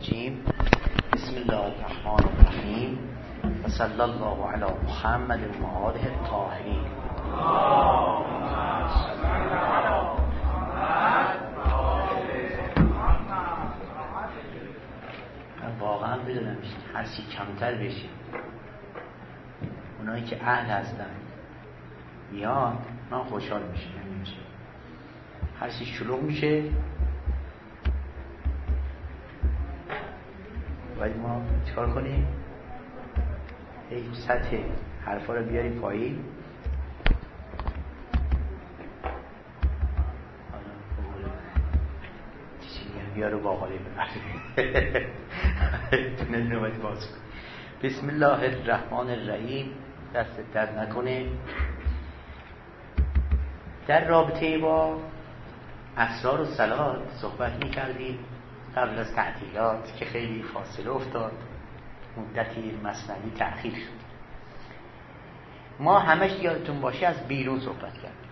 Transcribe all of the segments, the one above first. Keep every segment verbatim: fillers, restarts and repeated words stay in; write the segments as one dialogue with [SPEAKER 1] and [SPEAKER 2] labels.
[SPEAKER 1] الرجیم. بسم الله الرحمن الرحیم و صلی الله علی محمد و آله الطاهرین. من واقعا بدونم هرچی کمتر بشید اونایی که اهل هستن بیان من خوشحال میشه. نمیشه هرچی شلوغ میشه باید ما چکار کنیم؟ یک سطح حرفا رو بیاریم پایین. بیارو باقالی ببریم. نمیدونم باز کن. بسم الله الرحمن الرحیم. دست درد نکنه. در رابطه با اسرار و صلات صحبت می‌کردیم قبل از تعطیلات که خیلی فاصله افتاد، مدتی مثنوی تأخیر شد. ما همش یادتون باشه از بیرون صحبت کردیم،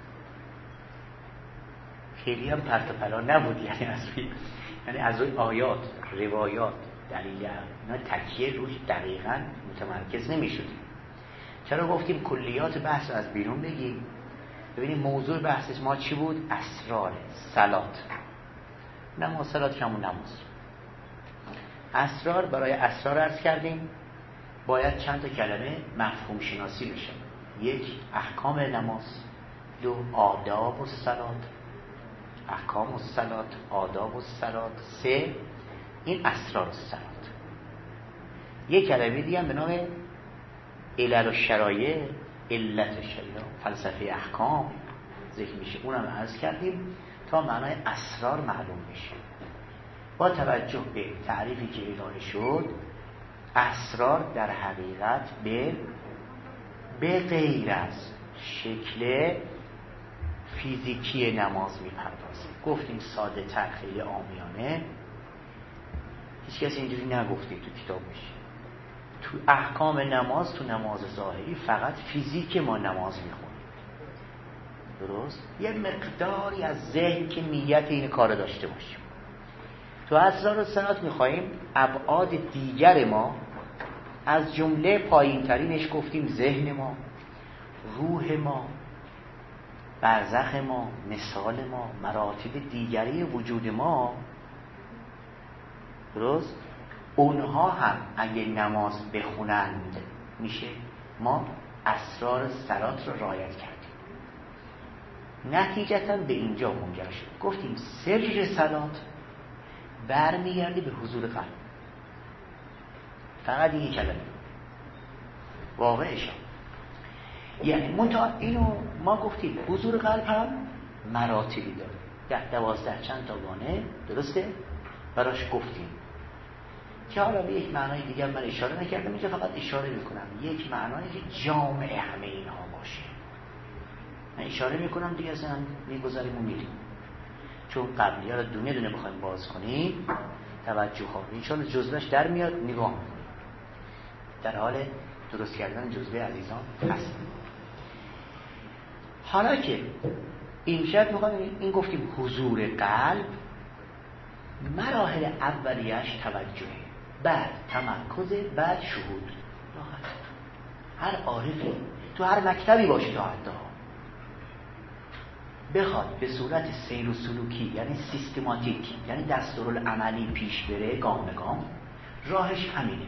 [SPEAKER 1] خیلی هم پرت و پلا نبود، یعنی از بیرون، یعنی از روی آیات، روایات، دلیل اینا تکیه روش دقیقاً متمرکز نمی‌شدیم. چرا گفتیم کلیات بحث رو از بیرون بگیم؟ ببینیم موضوع بحث ما چی بود؟ اسرار صلات. نماز صلات همون نماز. اسرار، برای اسرار عرض کردیم باید چند تا کلمه مفهوم شناسی بشه. یک، احکام نماز. دو، آداب الصلات، احکام الصلات، آداب الصلات. سه، این اسرار الصلات. یک کلمه دیگه به نام علل الشرایع، علت الشریعه، فلسفه احکام ذکر میشه. اونم عرض کردیم تا معنای اسرار معلوم بشه. با توجه به تعریفی که ارائه شد، اسرار در حقیقت به به غیر از شکل فیزیکی نماز میپردازه. گفتیم ساده تر، خیلی عامیانه، هیچ کسی اینجوری نگفته تو کتاب میشه. تو احکام نماز، تو نماز ظاهری فقط فیزیک ما نماز میخونیم، درست؟ یه مقداری از ذهن که نیت این کار داشته باشیم. تو اسرار الصلات میخواییم ابعاد دیگر ما، از جمله پایین ترینش گفتیم ذهن ما، روح ما، برزخ ما، مثال ما، مراتب دیگری وجود ما، درست؟ اونها هم اگه نماز بخونند میشه ما اسرار صلات رو رعایت کردیم. نتیجتا به اینجا منجر شد گفتیم سر صلات برمیگرده به حضور قلب. فقط این کلمه واقعش، یعنی منتها اینو ما گفتیم حضور قلب هم مراتبی داره، ده دوازده چند تا گانه، درسته؟ براش گفتیم که حالا به یک معنای دیگر من اشاره نکردم، اینجا فقط اشاره میکنم یک معنایی که جامع همه اینها باشه. من اشاره میکنم دیگه اصلا میگذاریم و میریم، چون قبلی ها رو دونه دونه بخوایم باز کنیم توجه ها انشاءالله جزوهش در میاد، نگاه میکنیم. در حال درست کردن جزوه عزیزان هست. حالا که این شد میخوایم این گفتیم حضور قلب، مراحل اولیش توجهه، بعد تمرکز، بعد شهود. هر عارفی تو هر مکتبی باشه تا حتی بخواد به صورت سیر و سلوکی، یعنی سیستماتیک، یعنی دستورالعملی پیش بره گام به گام، راهش همینه.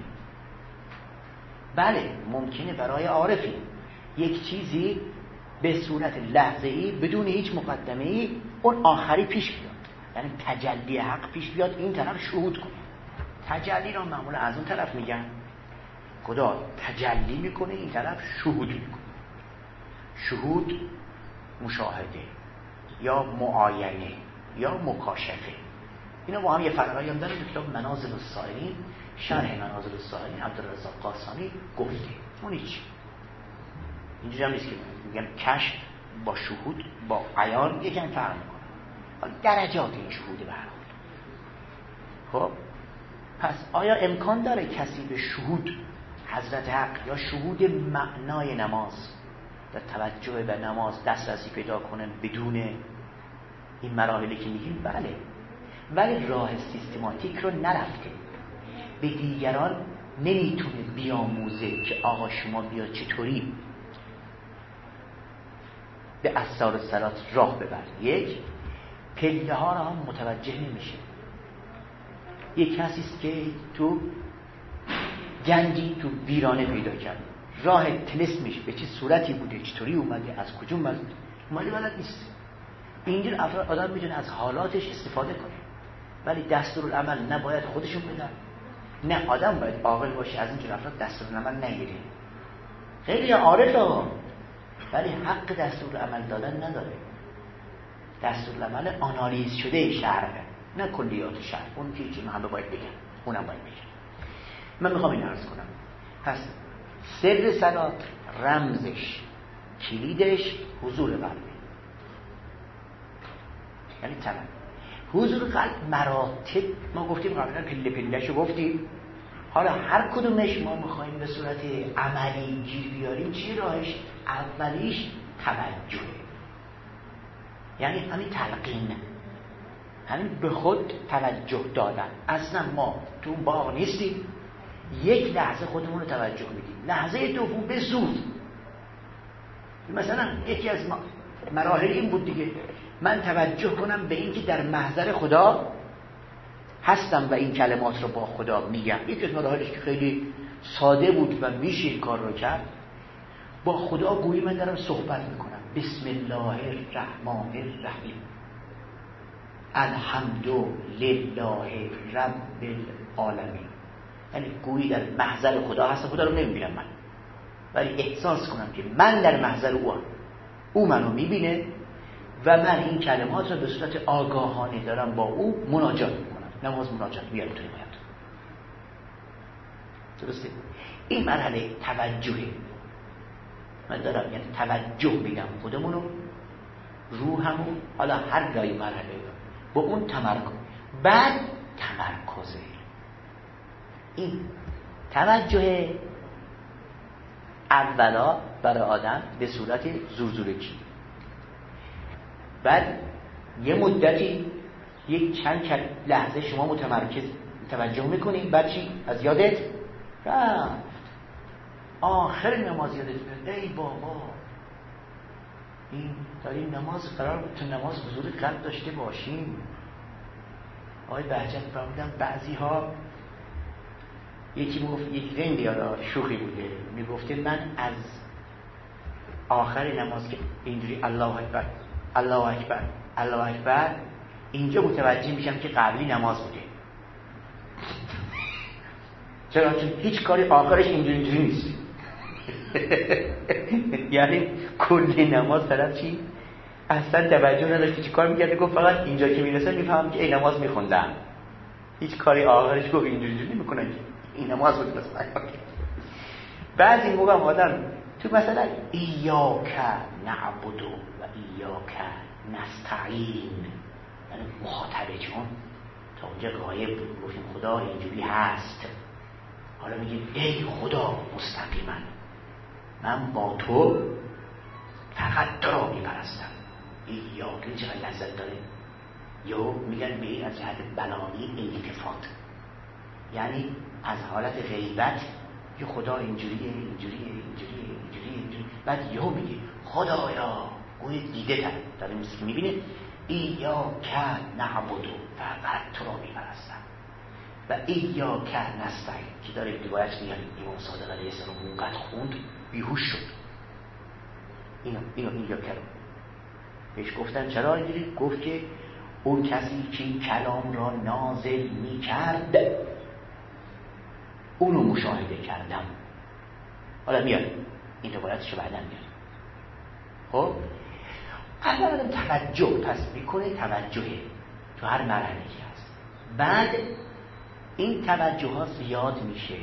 [SPEAKER 1] بله ممکنه برای عارفی یک چیزی به صورت لحظه‌ای بدون هیچ مقدمه‌ای اون آخری پیش بیاد، یعنی تجلی حق پیش بیاد، این طرف شهود کنه. تجلی رو معمولا از اون طرف میگن خدا تجلی میکنه، این طرف شهود میکنه. شهود مشاهده یا معاینه یا مکاشفه، اینا با هم یه فرقایی هم داره. کتاب منازل السائلین، شرح منازل السائلین عبدالرزاق قاسمی گفته. اون هیچ اینجوری هم نیست که میگن کشف با شهود با عیان یکم فرق میکنه، درجات این شهود به هر حال. خب پس آیا امکان داره کسی به شهود حضرت حق یا شهود معنای نماز در توجه به نماز دسترسی پیدا کنه بدون این مراحلی که میگیم؟ بله. ولی راه سیستماتیک رو نرفته، به دیگران نمیتونه بیاموزه که آقا شما بیا چطوری به اسرار الصلات راه ببر. یک پله ها رو هم متوجه نمیشه. یک کسی است که تو گنجی تو ویرانه پیدا کرد، راه طلسمش به چه صورتی بوده، چطوری اومده، از کجا اومده، اومده بلد نیست. اینجور افراد آدم میتونه از حالاتش استفاده کنه، ولی دستورالعمل نه باید خودشون بدن، نه آدم باید عاقل باشه از اینجور افراد دستورالعمل نگیره. خیلی عارفه ولی حق دستورالعمل دادن نداره. دستورالعمل آنالیز شده شرعه، نه کلیات شرع. اون که چیزی همه باید بگن، اونم باید بگن. من میخوام این عرض کنم. پس سر صلات رمزش، کلیدش حضور قلبه، یعنی تمام حضور قلب. مراتب ما گفتیم قبلا، پله پلهشو گفتیم. حالا هر کدومش ما میخوایم به صورت عملی گیر بیاریم. چی راهش؟ اولیش توجه، یعنی همین تلقین، همین به خود توجه دادن. اصلا ما تو باغ نیستیم، یک لحظه خودمون رو توجه میدیم. لحظه دوم به زود، مثلا یکی از مراحل این بود دیگه، من توجه کنم به این که در محضر خدا هستم و این کلمات رو با خدا میگم. یکی از مراحلش که خیلی ساده بود و میشه این کار رو کرد، با خدا گویی من دارم صحبت میکنم. بسم الله الرحمن الرحیم، الحمد لله رب العالمین. یعنی گویی در محضر خدا هستم، خدا رو نمیبینم من، ولی احساس کنم که من در محضر او هم. او منو میبینه و من این کلمات رو به صورت آگاهانه دارم با او مناجات میکنم. نماز مناجات میاره توی باید. درسته؟ این مرحله توجهه. من دارم یعنی توجه میدم خودمونو، روحمو، حالا هر جای مرحله با اون تمرکز. بعد تمرکزه. این توجه اولا برای آدم به صورت زورزورکی، بعد یه مدتی یک چند لحظه شما متمرکز توجه میکنید، بعد چی؟ از یادت رفت. آخر نماز یادت میاد ای بابا این داریم نماز، قرار بود تو نماز حضور قلب داشته باشیم. آقای بهجت فرمودن بعضی ها، یکی میگفت، یک رندی حالا شوخی بوده، میگفته من از آخر نماز که اینجوری الله اکبر الله اکبر الله اکبر اینجا متوجه میشم که قبلی نماز بوده. چرا؟ چون هیچ کاری آخرش اینجوری اینجوری نیست. یعنی کل نماز طرف چی؟ اصلا توجه نداشت چی کار میکرده، گفت فقط اینجا که میرسه میفهم که ای نماز میخوندم. هیچ کاری آخرش گفت اینجوری اینجوری نمیکنه، این نماز بود مثلا. بعضی موقع آدم تو مثلا ایاک نعبد و ایاک نستعین، یعنی مخاطبه، چون تا اونجا غایب بود، گفتیم خدا اینجوری هست، حالا میگیم ای خدا مستقیما من با تو فقط تو را میپرستم. ایاک این چقدر لذت داره. یا میگن به این از جهت بلاغی التفات، یعنی از حالت غیبت که خدا اینجوریه اینجوریه اینجوریه اینجوریه اینجوریه، بعد یهو میگه خدایا، گوی دیده تر داره مثل که میبینه ایاک نعبد، فقط تو را میپرستم، و ایاک نستعین که داره روایت میاد امام صادق علیه السلام اونقدر خوند بیهوش شد. اینو اینو ایاک رو بهش گفتن چرا اینجوری؟ گفت که اون کسی که این کلام را نازل میکرد اونو مشاهده کردم. حالا میاد این روایتشو بعدا میاد. خب اول آدم توجه پس میکنه، توجهه تو هر مرحله که هست. بعد این توجه ها زیاد میشه.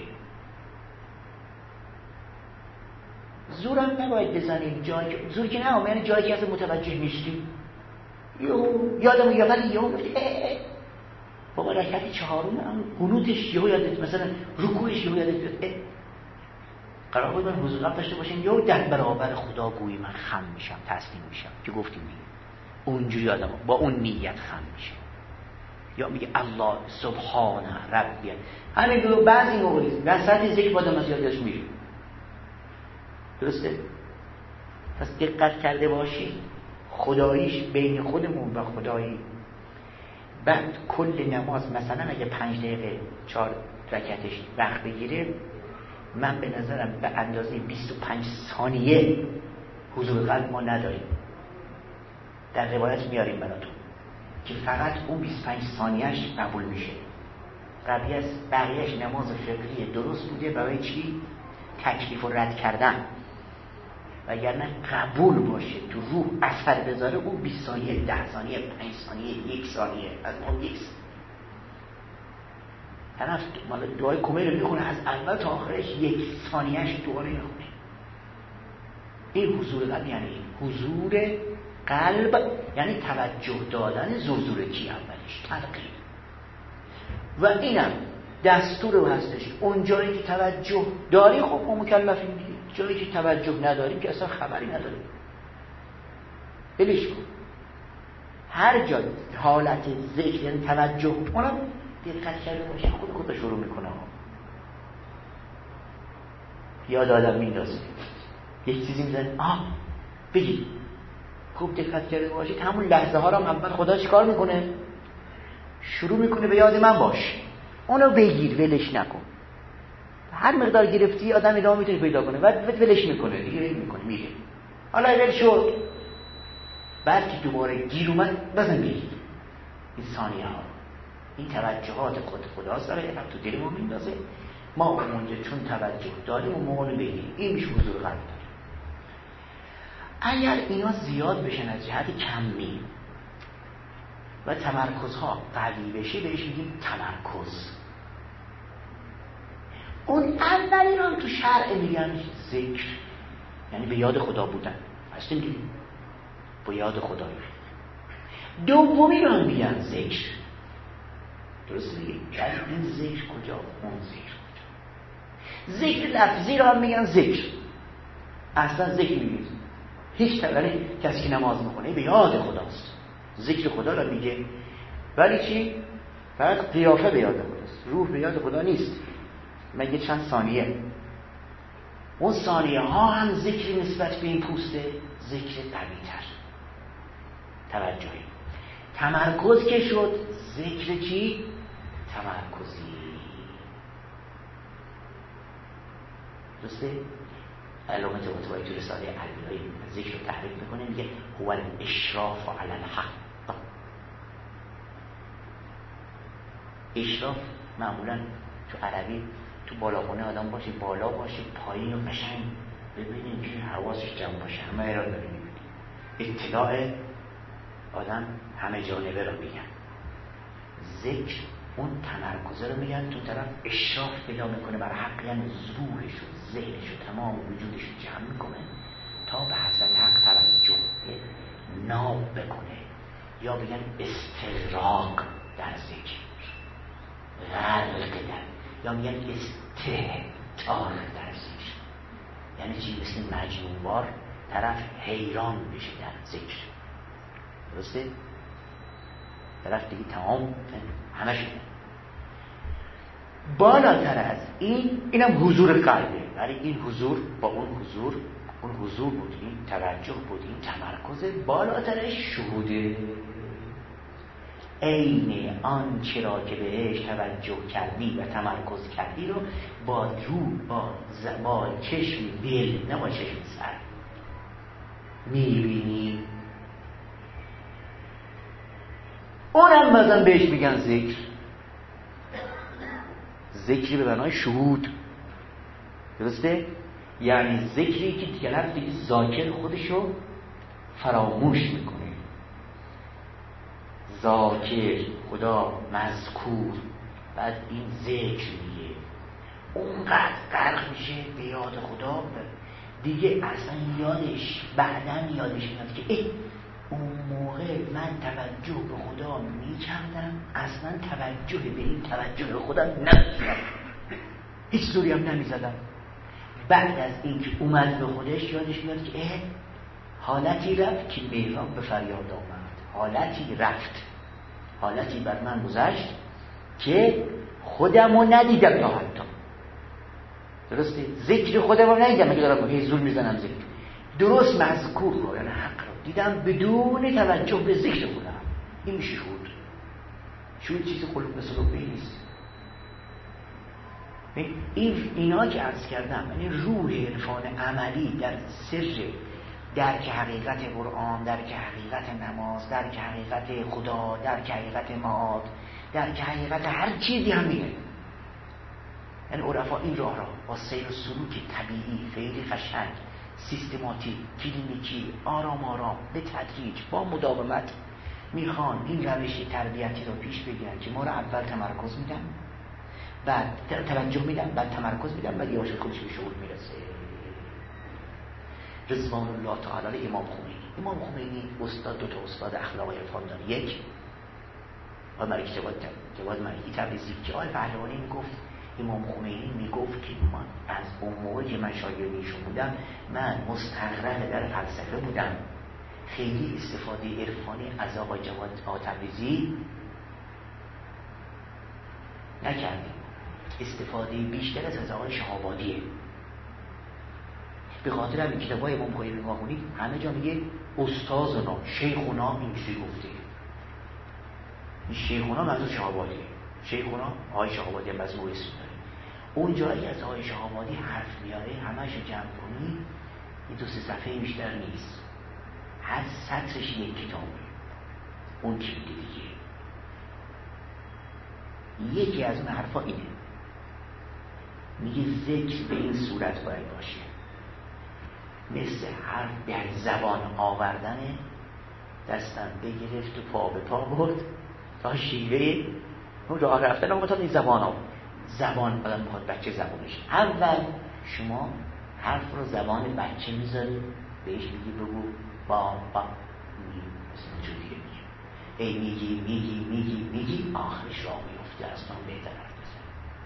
[SPEAKER 1] زورم نباید بزنیم جایی، زور که نه، یعنی جایی که از متوجه نیستیم. یو یادم یا ولی یهو گفتی بابا رکعت چهارم هم قنوتش یهو یادت، مثلا رکوعش یهو یادت بیاد. قرار بود من حضور قلب داشته باشیم، یهو در برابر خدا گویی من خم میشم، تسلیم میشم که گفتیم دیگه اونجوری آدم با اون نیت خم میشه. یا میگه الله سبحان ربی. همین دو بعضی موقعی وسط ذکر با دم یادش میره. درسته؟ پس دقت کرده باشید خداییش بین خودمون و خدایی. بعد کل نماز مثلا اگه پنج دقیقه چهار رکعتش وقت بگیره، من به نظرم به اندازه بیست و پنج ثانیه حضور قلب ما نداریم. در روایت میاریم براتون که فقط اون بیست و پنج ثانیهش قبول میشه. بقیه‌اش بقیه‌اش نماز فقهی درست بوده برای چی؟ تکلیف و رد کردن. وگرنه قبول باشه تو روح اثر بذاره اون بیست ثانیه، ده ثانیه، پنج ثانیه، یک ثانیه از اون یک طرف مال دعای کمیل رو میخونه از اول تا آخرش یک ثانیهش دعا رو میخونه. این حضور قلب یعنی این حضور قلب یعنی توجه دادن زرزورکی اولش تلقین و اینم دستور و هستش. اون جایی که توجه داری خب ما مکلفیم دیگه، جایی که توجه نداریم که اصلا خبری نداریم بلش کن. هر جا حالت ذکر یعنی توجه اونم دقت کرده باشه خود خود شروع میکنه یاد آدم میندازه یک چیزی میزنه آه بگید خوب دقت کرده باشید همون لحظه ها رو هم اول خدا چیکار میکنه؟ شروع میکنه به یاد من باش، اونو بگیر ولش نکن. هر مقدار گرفتی آدم ادامه میتونه پیدا کنه بعد ولش میکنه دیگه ول میکنه میگه حالا ول شد. بعد که دوباره گیر اومد بزن بگیر. این ثانیه ها این توجهات خود خداست داره فقط تو دل ما میندازه. ما اونجا چون توجه داریم و مونو بگیریم این میشه حضور قلب داره. اگر اینا زیاد بشن از جهت کمی و تمرکزها قوی بشه بهش میگیم تمرکز. اون اولی رو هم تو شرع میگن ذکر یعنی به یاد خدا بودن هستیم دیگه با یاد خدایی. دومی رو هم میگن ذکر. درسته دیگه این ذکر کجا اون ذکر کجا. ذکر لفظی رو هم میگن ذکر. اصلا ذکر میگن هیچ طبعا کسی که نماز میکنه به یاد خداست ذکر خدا رو میگه. ولی چی؟ فقط قیافه به یاد خداست، روح به یاد خدا نیست. مگه چند ثانیه اون ثانیه ها هم ذکر نسبت به این پوسته ذکر قوی تر توجهی. تمرکز که شد ذکر چی؟ تمرکزی. درسته؟ علامه طباطبایی تو رساله علوی ذکر رو تعریف میکنه میگه هو الاشراف علی الحق. اشراف معمولا تو عربی تو بالاخونه آدم باشه بالا باشه پایین و قشنگ ببینیم که حواسش جمع باشه همه را داره میبینیم. اطلاع آدم همه جانبه رو میگن. ذکر اون تمرکزه رو میگن تو طرف اشراف پیدا میکنه بر حق یعنی ظهورش و ذهنش و تمام وجودش رو جمع میکنه تا به حضرت حق توجه ناب بکنه یا بگن استغراق در ذکر غرق در یا میگن استهتار در ذکر یعنی چی؟ مثل مجنونوار طرف حیران بشه در ذکر. درسته؟ طرف دیگه تمام همه شده. بالاتر از این اینم حضور قلبه ولی این حضور با اون حضور اون حضور بود این توجه بود این تمرکز بالاترش شهوده. عین آن چرا که بهش توجه کردی و تمرکز کردی رو با رو با با چشم دل نه با چشم سر میبینی. اونم بازم بهش میگن ذکر. ذکری به معنای شهود. درسته؟ یعنی ذکری که دیگر دیگه ذاکر خودشو فراموش میکنه. ذاکر خدا مذکور بعد این ذکر میگه اونقدر غرق میشه به یاد خدا دیگه اصلا یادش بعدن یادش میاد که ای اون موقع من توجه به خدا میکردم اصلا توجه به این توجه به خدا نمیکردم هیچ زوری هم نمیزدم. بعد از اینکه اومد به خودش یادش میاد که اه حالتی رفت که میران به فریاد آمد حالتی رفت حالتی بر من گذشت که خودمو ندیدم تا حتی. درسته؟ ذکر خودمو ندیدم، اگه دارم هی زول میزنم ذکر. درست مذکور رو یعنی حق رو دیدم بدون توجه به ذکر خودم. این میشه شهود. شهود چیز خلق به سلوبه نیست. این اینا که عرض کردم یعنی روح عرفان عملی در سر درک حقیقت قرآن، درک حقیقت نماز، درک حقیقت خدا، درک حقیقت معاد، درک حقیقت هر چیزی همینه. یعنی عرفا این راه را با سیر و سلوک طبیعی، خیلی قشنگ، سیستماتیک، کلینیکی، آرام آرام، به تدریج، با مداومت میخوان این روش تربیتی رو پیش بگیرن که ما رو اول تمرکز میدن، بعد توجه میدن، بعد تمرکز میدن، بعد یواش خودش به شعور میرسه. رضوان الله تعالی امام خمینی. امام خمینی استاد، دو تا استاد اخلاق عرفان داره. یک و ملک جواد جواد ملکی تبریزی که آقای پهلوانی میگفت، امام خمینی میگفت که من از اون موقع که من شاگرد ایشون بودم، من مستغرق در فلسفه بودم، خیلی استفاده عرفانی از آقای جواد تبریزی نکردیم، استفاده بیشتر از از آقای شهابادیه. به خاطر همین کتابای امام خمینی نگاهونی همه جا میگه استازنا شیخونا اینجوری گفته. این شیخونا منظور شهابادیه. شیخونا آقای شهابادی هم از او اسم داره. اون جایی از آقای شهابادی حرف میاره همش رو جمع کنی یه دو سه صفحه بیشتر نیست، هر سطرش یک کتابه. اون چی میگه دیگه؟ یکی از اون حرفا اینه، میگه ذکر به این صورت باید باشه، مثل حرف در زبان آوردنه، دستم بگرفت و پا به پا برد تا شیوه اون راه رفتن اما تا این زبان آورد. زبان آدم میخواد بچه زبانش، اول شما حرف رو زبان بچه میذاری، بهش میگی بگو با با میگی مثلا چون دیگه میگی ای میگی میگی میگی میگی آخرش راه میفته، اصلا بهتر حرف بزن.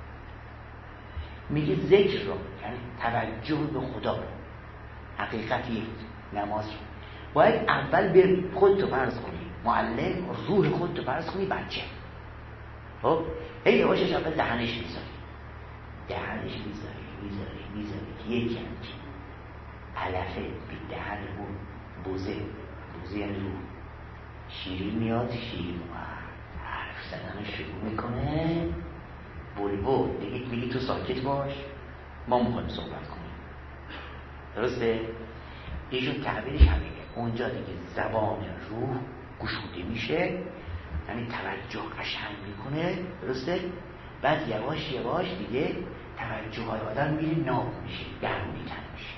[SPEAKER 1] میگه ذکر رو یعنی توجه به خدا رو، حقیقتی نماز رو باید اول به خودتو فرض کنی، معلم روح خودتو فرض کنی بچه. خب ای یواشش اول دهنش میذاری دهنش میذاری میذاری میذاری که یکی همچین علفه به دهن اون بوزه بوزه یعنی روح شیرین میاد، شیرین حرف زدن شروع میکنه، بلبل دیگه میگی تو ساکت باش، ما میخوایم صحبت کنیم. درسته؟ ایشون تعبیرش همینه. اونجا دیگه زبان روح گشوده میشه، یعنی توجه قشنگ میکنه. درسته؟ بعد یواش یواش دیگه توجه های آدم میره ناب میشه، درونی تن میشه.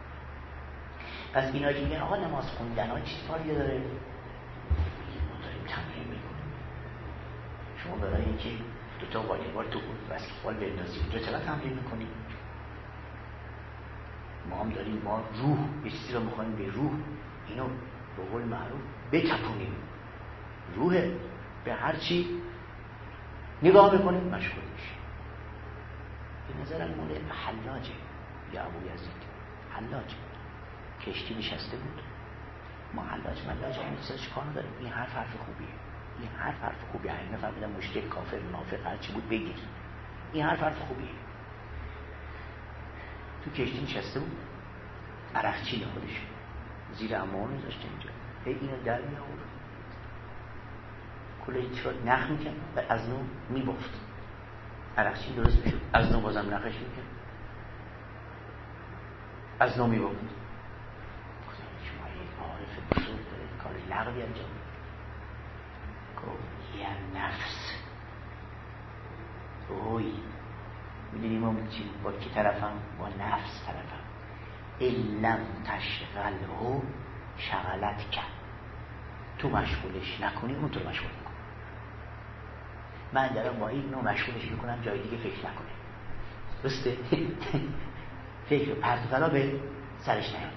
[SPEAKER 1] پس اینا که میگن آقا نماز خوندن ها چیز فایده داره؟ ما داریم تمرین میکنیم. شما برای اینکه دوتا والیبال تو بسکتبال بندازی اونجا چقدر تمرین میکنیم؟ ما هم داریم، ما روح یه چیزی رو میخوایم به روح اینو به قول معروف بتپونیم. روح به هر چی نگاه میکنیم مشغول میشه. به نظرم موله حلاجه یا ابو یزید حلاجه، کشتی نشسته بود، ما حلاج ملاج همین چیزا چیکار داریم؟ این حرف حرف خوبیه، این حرف حرف خوبیه، همین نفهمیدم مشرک کافر منافق هر چی بود بگیر، این حرف حرف خوبیه. تو کشتی نشسته بود، عرقچین خودش زیر اموال میذاشته اینجا، هی اینو در می آورد، کلش شد نخ میکن و از نو میبافت، عرقچین درست میشد، از نو بازم نخش میکن، از نو میبافت. شما یک عارف بزرگ داره کار لغوی انجام میده. گفت یه نفس اوی میدونی ما چی با کی طرفم؟ با نفس طرفم. علم تشغله شغلت کن، تو مشغولش نکنی اون تو رو مشغول میکنه. من دارم با این نوع مشغولش میکنم جای دیگه فکر نکنه. درسته؟ فکر پرت و پلا به سرش نیاد.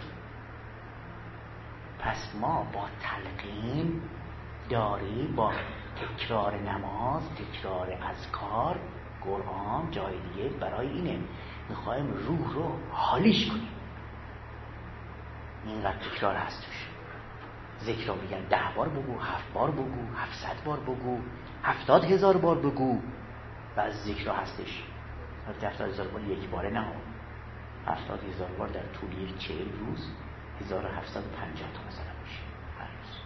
[SPEAKER 1] پس ما با تلقین داری، با تکرار نماز، تکرار اذکار، قرآن، جای دیگه برای اینه میخوایم روح رو حالیش کنیم. اینقدر تکرار هست توش. ذکر رو میگن ده بار بگو، هفت بار بگو، هفتصد بار بگو، هفتاد هزار بار بگو. و از ذکر هستش هفتاد هزار بار یک باره نه، هفتاد هزار بار در طول یک چهل روز هزار و هفتصد و پنجاه تا مثلا میشه هر روز.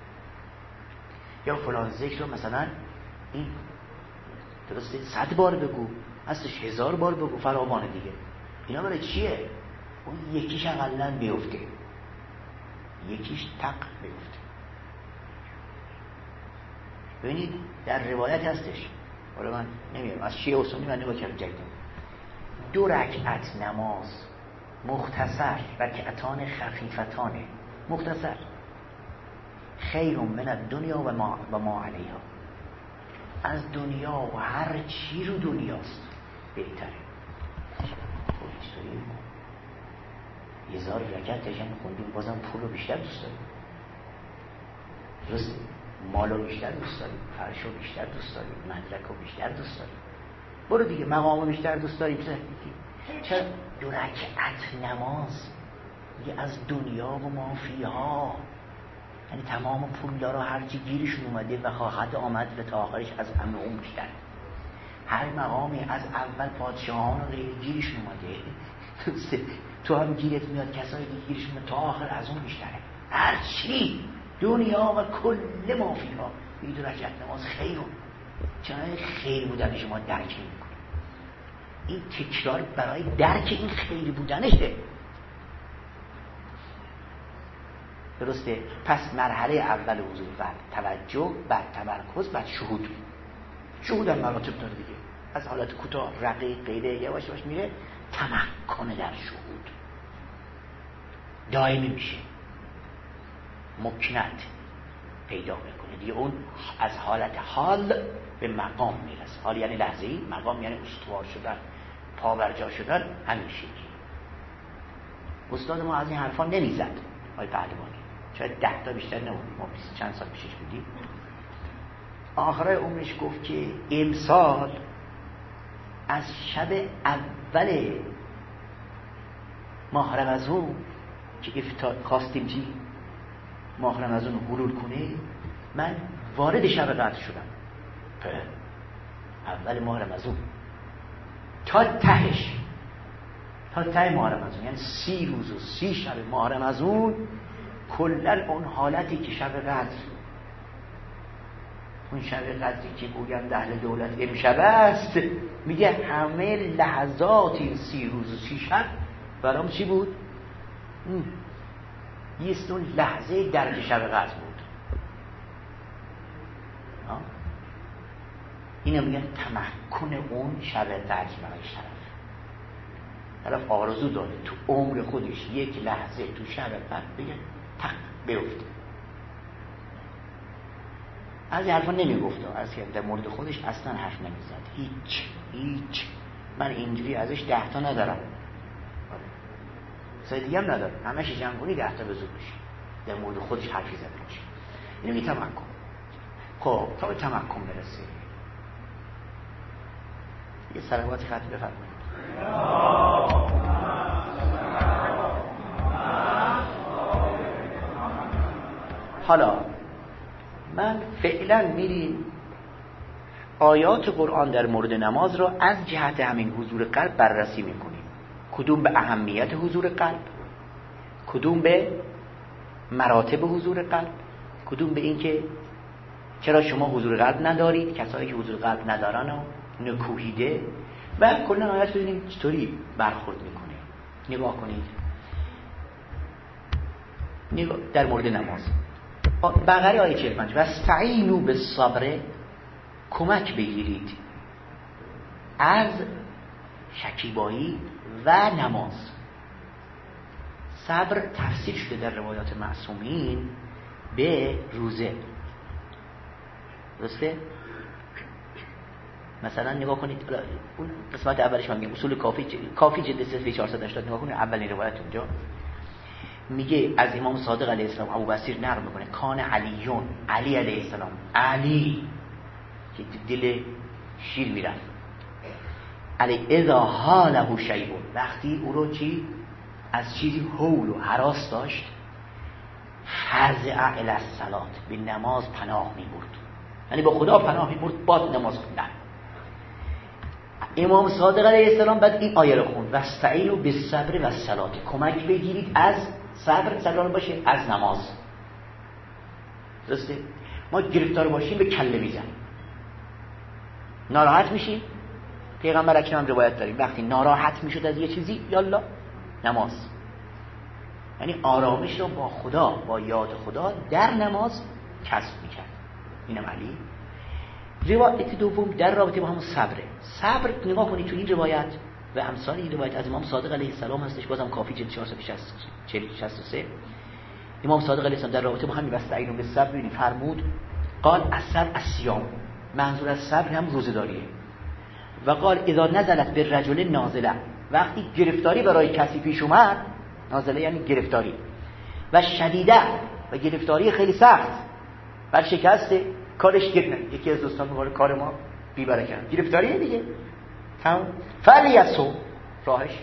[SPEAKER 1] یا فلان ذکر رو مثلا این درسته صد بار بگو، هستش هزار بار بگو، فراوان دیگه. اینا برای چیه؟ اون یکیش اقلن بیفته، یکیش تق بیفته. ببینید در روایت هستش، حالا من نمیدونم از شیعه و سنی من نگاه کردم جدیدن، دو رکعت نماز مختصر، رکعتان خفیفتانه مختصر، خیر من الدنیا و ما و ما علیها، از دنیا و هر چی رو دنیاست بهتره. خب چطوری هزار رکعت هم خوندیم بازم پول رو بیشتر دوست داریم، درسته؟ مال رو بیشتر دوست داریم، فرش رو بیشتر دوست داریم، مدرک رو بیشتر دوست داریم، برو دیگه مقام رو بیشتر دوست داریم. چرا؟ دو رکعت نماز دیگه از دنیا و ما فیها، یعنی تمام پولدارا هر چی گیرشون اومده و خواهد آمد و تا آخرش از همه اون بیشتر. هر مقامی از اول پادشاهان و غیر گیرشون اومده، تو هم گیرت میاد، کسایی که گیرشون میاد تا آخر از اون بیشتره. هر چی دنیا و کل ما فیها، این دو رکعت نماز خیرون. چنانه خیر بودن شما درک نمی‌کنید. این تکرار برای درک این خیر بودنشه. درسته؟ پس مرحله اول حضور قلب توجه، بعد تمرکز، بعد شهود. شهود هم مراتب داره دیگه، از حالت کوتاه رقیق غیره یواش یواش میره تمکن در شهود، دائمی میشه، مکنت پیدا میکنه دیگه. اون از حالت حال به مقام میرسه. حال یعنی لحظه‌ای، مقام یعنی استوار شدن، پا بر جا شدن. همین شکلی استاد ما از این حرفا نمیزد، آقای پهلوانی، شاید ده تا بیشتر نمون، ما بیست چند سال پیشش بودیم. آخرای عمرش گفت که امسال از شب اول ماه رمضان که افطار خواستیم چی ماه رمضان حلول کنه، من وارد شب قدر شدم. اول ماه رمضان تا تهش، تا ته ماه رمضان، یعنی سی روز و سی شب ماه رمضان، کلن اون حالتی که شب قدر، اون شب قدری که گویند اهل دولت امشب است، میگه همه لحظات این سی روز و سی شب برام چی بود؟ یست اون لحظه درک شب قدر بود. اینو میگن تمکن اون شب قدر برایش طرف طرف آرزو داره تو عمر خودش یک لحظه تو شب قدر بگه تق بیفته. از این حرفا نمیگفت، از که در مورد خودش اصلا حرف نمیزد، هیچ هیچ من اینجوری ازش ده تا ندارم، سه دیگه هم ندارم، همش جمع کنی ده تا به زود بشه، در مورد خودش حرفی زده باشه. اینو میگه تمکن. خب تا به تمکن برسه یه صلوات خط بفرمایید. حالا من فعلا میریم آیات قرآن در مورد نماز را از جهت همین حضور قلب بررسی میکنیم. کدوم به اهمیت حضور قلب، کدوم به مراتب حضور قلب، کدوم به این که چرا شما حضور قلب ندارید، کسایی که حضور قلب ندارن و نکوهیده، و کلا آیات ببینیم چطوری برخورد میکنه. نگاه کنید نگاه در مورد نماز. بقره آیه چهل و پنج، و استعینوا بالصبر، کمک بگیرید از شکیبایی و نماز. صبر تفسیر شده در روایات معصومین به روزه، درسته؟ مثلا نگاه کنید اون قسمت اولش من میگم اصول کافی کافی جلد سه چهارصد و هشتاد، نگاه کنید اولین روایت اونجا میگه از امام صادق علیه السلام، ابو بصیر نقل میکنه کان علیون، علی علیه السلام، علی که دل شیر میرفت، علی اذا حاله شیء، وقتی او رو چی از چیزی هول و هراس داشت، فزع الی الصلاه، به نماز پناه میبرد، یعنی با خدا پناه میبرد با نماز خوندن. امام صادق علیه السلام بعد این آیه رو خوند: واستعینوا بالصبر والصلاه، کمک بگیرید از صبر، صبر باشه، از نماز. درسته؟ ما گرفتار باشیم به کله میزنیم، ناراحت میشیم. پیغمبر اکرم روایت داریم وقتی ناراحت میشد از یه چیزی، یالا نماز. یعنی آرامش رو با خدا، با یاد خدا در نماز کسب میکرد. اینم علی. روایت دوم در رابطه با همون صبره. صبر نگاه کنید تو این روایت و امثال این روایت از امام صادق علیه السلام هستش، بازم کافی جلد چهارصد و شصت و سه. امام صادق علیه السلام در رابطه با همین واستعینوا بالصبر ببینید فرمود: قال الصبر الصیام، منظور از صبر هم روزه‌داریه. و قال اذا نزلت بالرجل نازله، وقتی گرفتاری برای کسی پیش اومد، نازله یعنی گرفتاری، و شدیده، و گرفتاری خیلی سخت، بر شکسته کارش گرنه. یکی از دوستان میگه کار ما بی برکت، گرفتاریه دیگه، تمام. فلیسو، راهش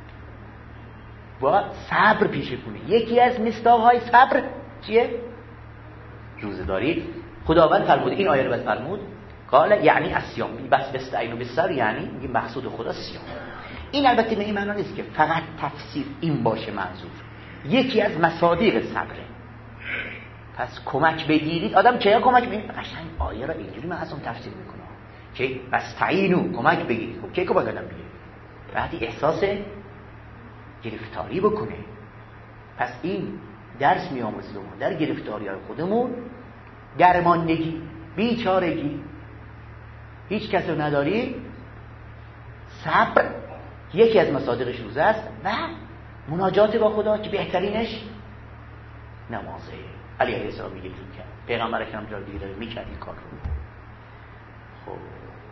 [SPEAKER 1] با صبر پیش کنه. یکی از مصداق‌های صبر چیه؟ روزه‌داری. خداوند فرمود، این آیه رو بعد فرمود قال یعنی الصیام، بس استعینوا بالصبر، یعنی میگه مقصود خدا صیام. این البته به این معنا نیست که فقط تفسیر این باشه منظور، یکی از مصادیق صبره. پس کمک بگیرید، آدم چه کمک بگیرید؟ قشنگ آیه را اینجوری معصوم تفسیر میکنه که واستعینوا، کمک بگیرید. خب کی کمک آدم بگیره؟ وقتی احساس گرفتاری بکنه. پس این درس میآموزه در گرفتاری‌های خودمون، درماندگی، بیچارگی، هیچ کس رو نداری، صبر یکی از مصادیقش روزه است، و مناجات با خدا که بهترینش نمازه. علی علیه السلام میگه این کرد، پیغمبر اکرم جای دیگه داره میکرد این کار رو. خب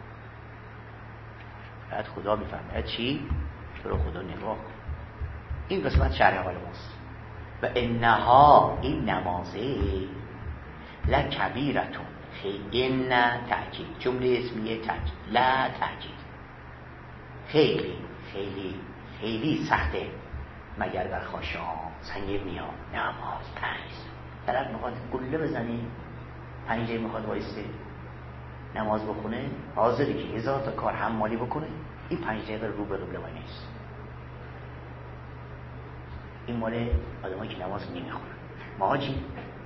[SPEAKER 1] بعد خدا میفرماید چی؟ برو خدا نگاه کن. این قسمت شرح حال ماست. و انها، این نمازه، لکبیرتون، خیلی این تأکید، جمله اسمیه تأکید، لا تأکید، خیلی خیلی خیلی سخته مگر بر خاشعان. سنگ میاد نماز پنج، طرف میخواد گله بزنی، پنجه میخواد وایسته نماز بخونه، حاضری که هزار تا کار حمالی بکنه، این پنج دقیقه رو به قبله وای نیست. این مال آدمایی که نماز نمیخونن. ما حاجی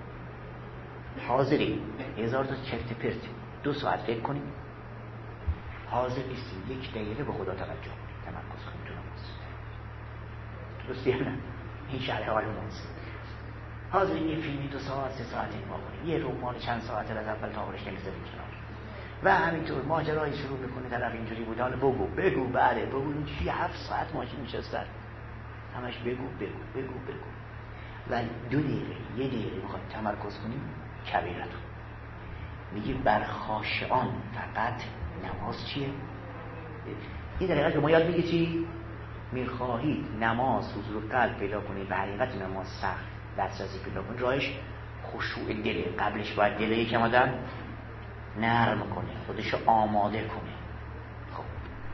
[SPEAKER 1] حاضری هزار تا چرت پرت دو ساعت فکر کنیم، حاضر نیستیم یک دقیقه به خدا توجه کنیم، تمرکز کنیم تو نماز. درسته نه؟ این شرح حال ماست. حاضرین یه فیلمی دو ساعت سه ساعت نگاه کنیم، یه رمان چند ساعت از اول تا آخرش نمیذاریم کنار، و همینطور ماجرایی شروع میکنه طرف اینجوری بود، حالا بگو بگو بله بگو، این چی هفت ساعت ماشین نشستن همش بگو بگو بگو بگو، و دو دقیقه یه دقیقه میخوایم تمرکز کنیم، کبیرتون. میگه بر خاشعان فقط نماز چیه؟ این دقیقه که ما یاد میگه چی؟ میخواهید نماز حضور قلب پیدا کنید و حقیقت نماز سخت دسترسی پیدا کنید، راهش خشوع دله. قبلش باید دل یکم آدم نرم کنه، خودشو آماده کنه. خب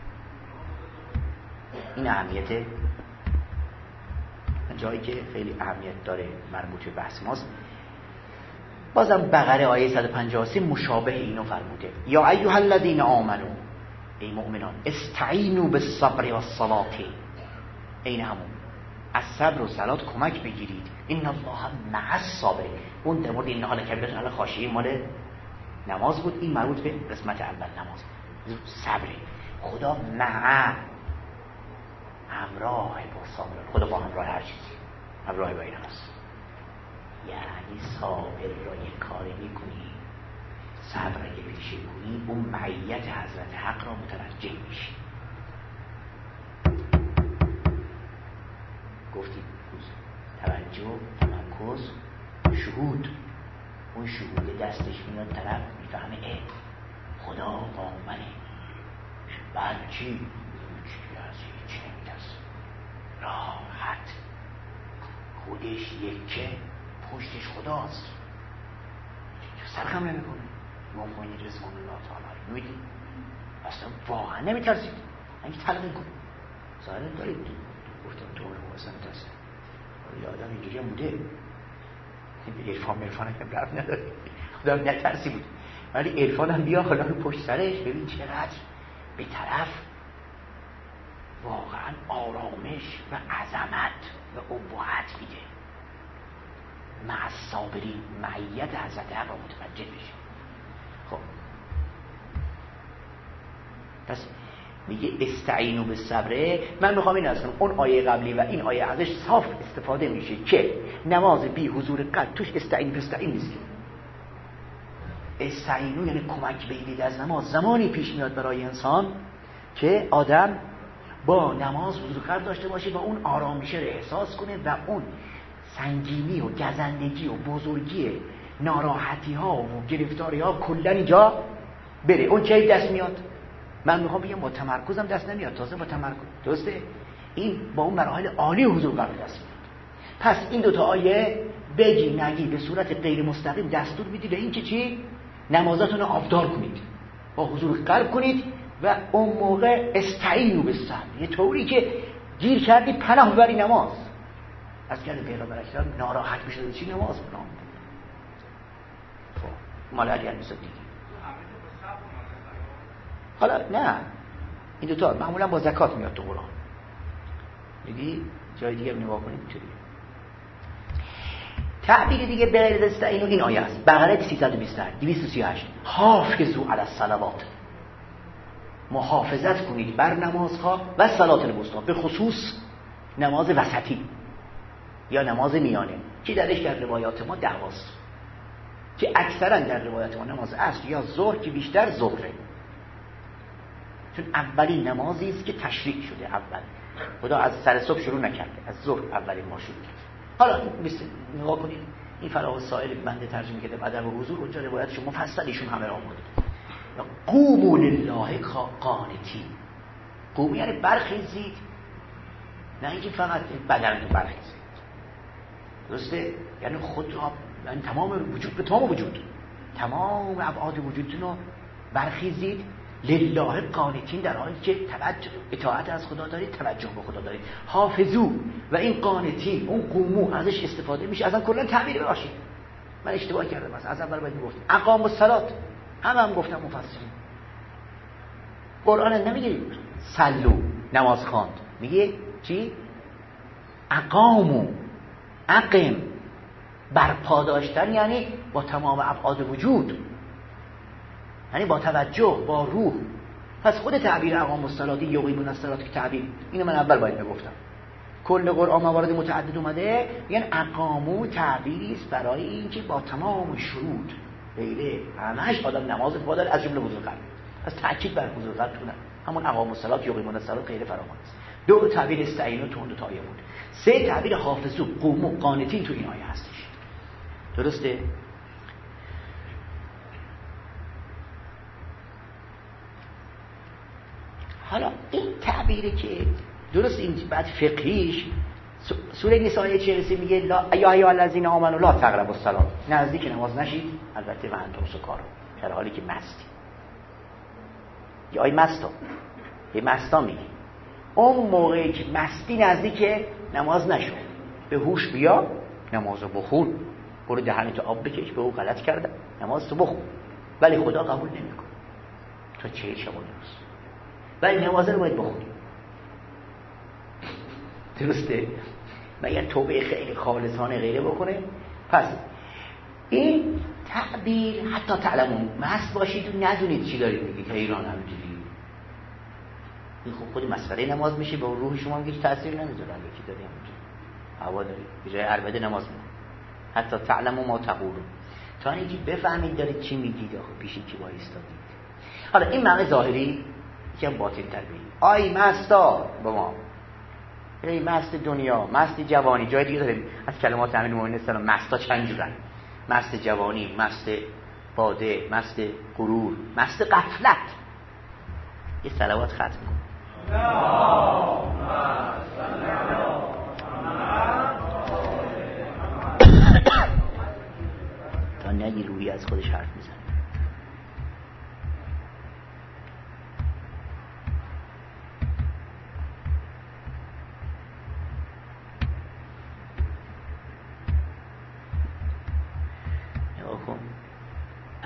[SPEAKER 1] این اهمیت، جایی که خیلی اهمیت داره مربوط به بحث ماست. بازم بقره آیه صد و پنجاه و سه مشابه اینو فرموده: یا ایها الذین آمنو، ای مؤمنان، استعینوا بالصبر والصلاة، این همون از صبر و صلات کمک بگیرید، ان الله مع الصابرین. اون در مورد این حال کبیر حال خاشعی مال نماز بود، این مربوط به قسمت اول نماز صبر. خدا مع، همراه با صابر، خدا با همراه هر چیزی، همراه با این هست. یعنی صابر را یک کاری میکنی، صبر اگه پیشه کنی، اون معیت حضرت حق را متوجه میشی. گفتیم توجه، تمرکز، شهود. اون شهود دستش میاد، طرف میفهمه اه خدا با منه. بعد چی؟ چی از هیچ نمیدست، راحت، خودش یکه، پشتش خداست، سرخم نمی کنه. امام خمینی رضوان الله تعالی میدی اصلا واقعا نمی ترسید، اینکه تلقی کنه. ظاهرا دارید گفتم طور حسن تست، یه آدم اینجوری هم بوده، عرفان عرفان هم رفت نداره، خدا نترسی بود، ولی عرفان هم بیا حالا رو پشت سرش ببین چقدر به طرف واقعا آرامش و عظمت و ابهت میده. مع الصابرین، معیت حضرت حق متوجه بشه. خب پس میگه استعینوا بالصبر. من میخوام این از کنم اون آیه قبلی و این آیه ازش صاف استفاده میشه که نماز بی حضور قلب توش استعین بستعین نیست. استعینو یعنی کمک بگیرید از نماز. زمانی پیش میاد برای انسان که آدم با نماز حضور قلب داشته باشه و اون آرامشه رو احساس کنه و اون سنگینی و گزندگی و بزرگی ناراحتی ها و گرفتاری ها کلا اینجا بره. اون چه دست میاد؟ من میخوام بگم با تمرکزم دست نمیاد، تازه با تمرکز درسته این با اون مراحل عالی حضور قلب دست میاد. پس این دو تا آیه بگی نگی به صورت غیر مستقیم دستور میدی به این که چی؟ نمازاتون رو آبدار کنید، با حضور قلب کنید و اون موقع استعینوا بالصبر، یه طوری که گیر کردی پناه ببری نماز. از کنه پیغمبر اکرم ناراحت میشد چی نماز کنم. خب مال علی علیه السلام دیگه. حالا نه این دوتا معمولا با زکات میاد تو قرآن. دیدی جای دیگه نگاه کنید چه دیگه. تعبیر دیگه به غیر استعینوا این آیه است. بقره سیصد و بیست و هشت دویست و سی و هشت حافظوا علی الصلوات، محافظت کنید بر نمازها و صلات الوسطی، به خصوص نماز وسطی یا نماز میانه که درش در روایات ما دعواست، که اکثرا در روایات ما نماز عصر یا ظهر که بیشتر ظهره، چون اولین نمازی است که تشریع شده. اول خدا از سر صبح شروع نکرده، از ظهر اولین ما شروع کرد. حالا نگاه کنید این فراغ سائل بنده ترجمه کرده بعد از حضور اونجا روایتش مفصلیشون همه را آورده. قوموا لله قانتین. قوم یعنی برخیزید، نه اینکه فقط بدنتون برخیزید، درسته؟ یعنی خود را، یعنی تمام وجود، به تمام وجود، تمام ابعاد وجودتون رو برخیزید لله قانتین، در حالی که توجه اطاعت از خدا دارید، توجه به خدا دارید. حافظو و این قانتین، اون قومو ازش استفاده میشه، اصلا کلا تعبیر ببخشید من اشتباه کردم، مثلا از اول باید میگفتم اقام الصلات، همه هم گفتم مفسرین. قرآن نمیگه صلو نماز خواند، میگه چی؟ اقامو، اقم، برپا داشتن، یعنی با تمام ابعاد وجود، یعنی با توجه، با روح. پس خود تعبیر اقام الصلات یقیمون الصلات که تعبیر اینو من اول باید میگفتم. کل قرآن موارد متعدد اومده یعنی اقامو تعبیری است برای اینکه با تمام شروط غیره همش آدم نماز پا داره، از جمله حضور قلب. از تاکید بر حضور قلب تونه همون اقام الصلات یقیمون الصلات غیره فراوان است. دو تعبیر استعینوا تو اون دو تا آیه بود. سه تعبیر حافظو قوموا قانتین تو این آیه هستش. درسته؟ حالا این تعبیری که درست این بعد فقهیش سوره نساء آیه چهل و سه میگه لا یا ایها الذین آمنوا لا تقربوا الصلاة، نزدیک نماز نشید، البته و انتم سکارا، در حالی که مستی. یا ای مستا، به مستا میگه اون موقعی که مستی نزدیک نماز نشو، به هوش بیا نمازو بخون، برو دهنتو آب بکش، به او غلط کردم نمازتو بخون، ولی خدا قبول نمیکنه تا چه شب و روز، ولی نماز رو باید بخونی. درسته؟ مگر توبه خیلی خالصانه غیره بکنه. پس این تعبیر حتی تعلمون مست باشید و ندونید چی دارید میگید، ایران همینجوری این خب خود مسئله نماز میشه، به روح شما هیچ تاثیر نمیذاره. اگه کی داری همینجوری هوا داری به جای عربده نماز میخونید، حتی تعلمون ما تقولون، تا اینکه بفهمید دارید چی میگید، آخه پیش کی وای استادید. حالا این معنی ظاهری که باطن تر بگید آی مستا با ما، ای مست دنیا، مست جوانی. جای دیگه داریم از کلمات امیر المؤمنین سلام مستا چند جورن، مست جوانی، مست باده، مست غرور، مست غفلت. یه صلوات ختم کن. تا نگی روی از خودش حرف میزن.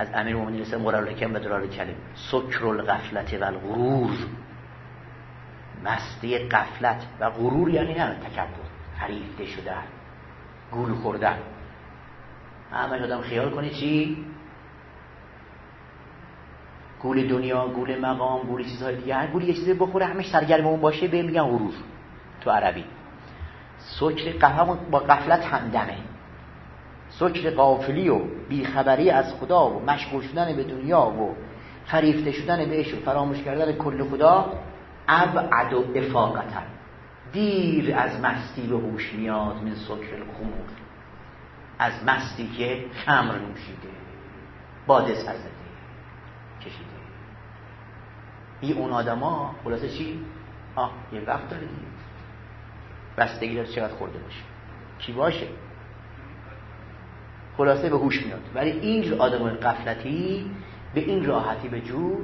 [SPEAKER 1] از امیرالمومنین رسول مرالکم و درار کلم سکر الغفلت و الغرور، مستی غفلت و غرور یعنی نه تکبر، فریفته شدن، گول خوردن. همه آدم خیال کنه چی؟ گول دنیا، گول مقام، گول چیزهای دیگه، هر گولی یه چیزی بخوره همش سرگرم اون باشه به میگن غرور تو عربی. سکر قهوه با غفلت همدمه. سکر غافلی و بیخبری از خدا و مشغول شدن به دنیا و فریفته شدن بهش و فراموش کردن کل خدا ابعد و افاقتا، دیر از مستی به هوش میاد من سکر الخمور، از مستی که خمر نوشیده، باده سرزده کشیده. این اون آدما خلاصه چی؟ آه یه وقت داره دیگه، بستگی داره چقدر خورده باشه، کی باشه، خلاصه به هوش میاد. ولی اینجور آدم غفلتی به این راحتی به جور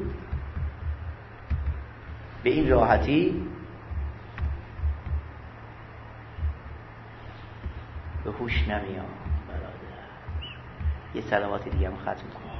[SPEAKER 1] به این راحتی به هوش نمیاد. برادر یه صلوات دیگه هم ختم کنم.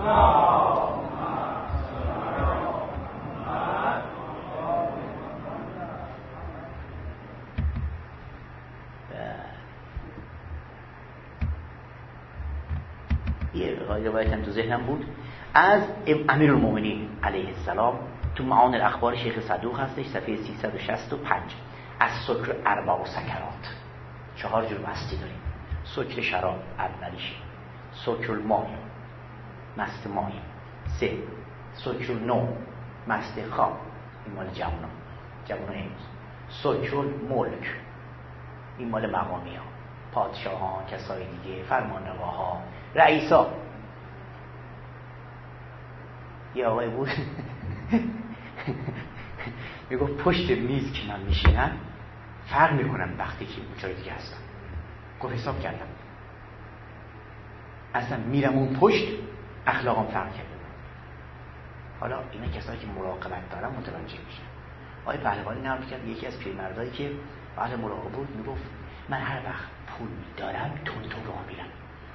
[SPEAKER 1] یه روایت هم تو ذهنم بود از امیرالمومنین علیه السلام تو معانی الاخبار شیخ صدوق هستش، صفحه سیصد و شصت و پنج. از سکر اربع و سکرات، چهار جور مستی داریم. سکر شراب اولیش، سکر الماء مست ماهی، سه سکر نو مست خواب، این مال جوانان جوانان امروز. سکر ملک این مال مقامی ها، پادشاهان، کسای دیگه، فرمانرواها، رئیسا. یه آقای بود میگفت پشت میز که من میشینم فرق میکنم وقتی که جای دیگه هستم. گفت حساب کردم اصلا میرم اون پشت اخلاقم فرق کرده. حالا اینا کسایی که مراقبت دارن متوجه میشن. آقای پهلوانی نرم کرد، یکی از پیرمردایی که بعد مراقب بود میگفت من هر وقت پول دارم تون تون راه میرم.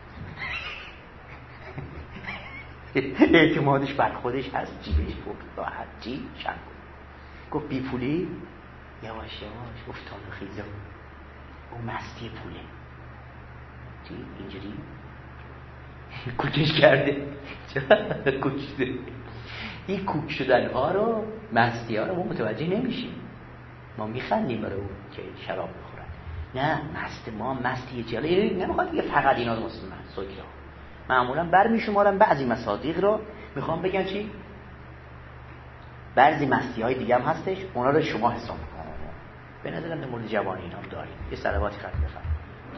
[SPEAKER 1] اعتمادش بر خودش از جیبش بود راحت جیب شنگ. گفت بی پولی یواش یواش افتاد و خیزه، اون مستی پوله چی اینجوری کوکش کرده. چرا کوک شده؟ این کوک شدن ها رو، مستی ها رو ما متوجه نمیشیم. ما میخندیم برای اون که شراب بخورن. نه مست ما مستی جلوی نمیخواد دیگه فقط اینا رو مسلمان سوکرا. معمولا برمیشمارن بعضی مصادیق رو، میخوام بگن چی؟ بعضی مستی های دیگه هم هستش، اونا رو شما حساب کنید. به نظرم در مورد جوانی اینا هم داریم. یه صلواتی خط بفرمایید.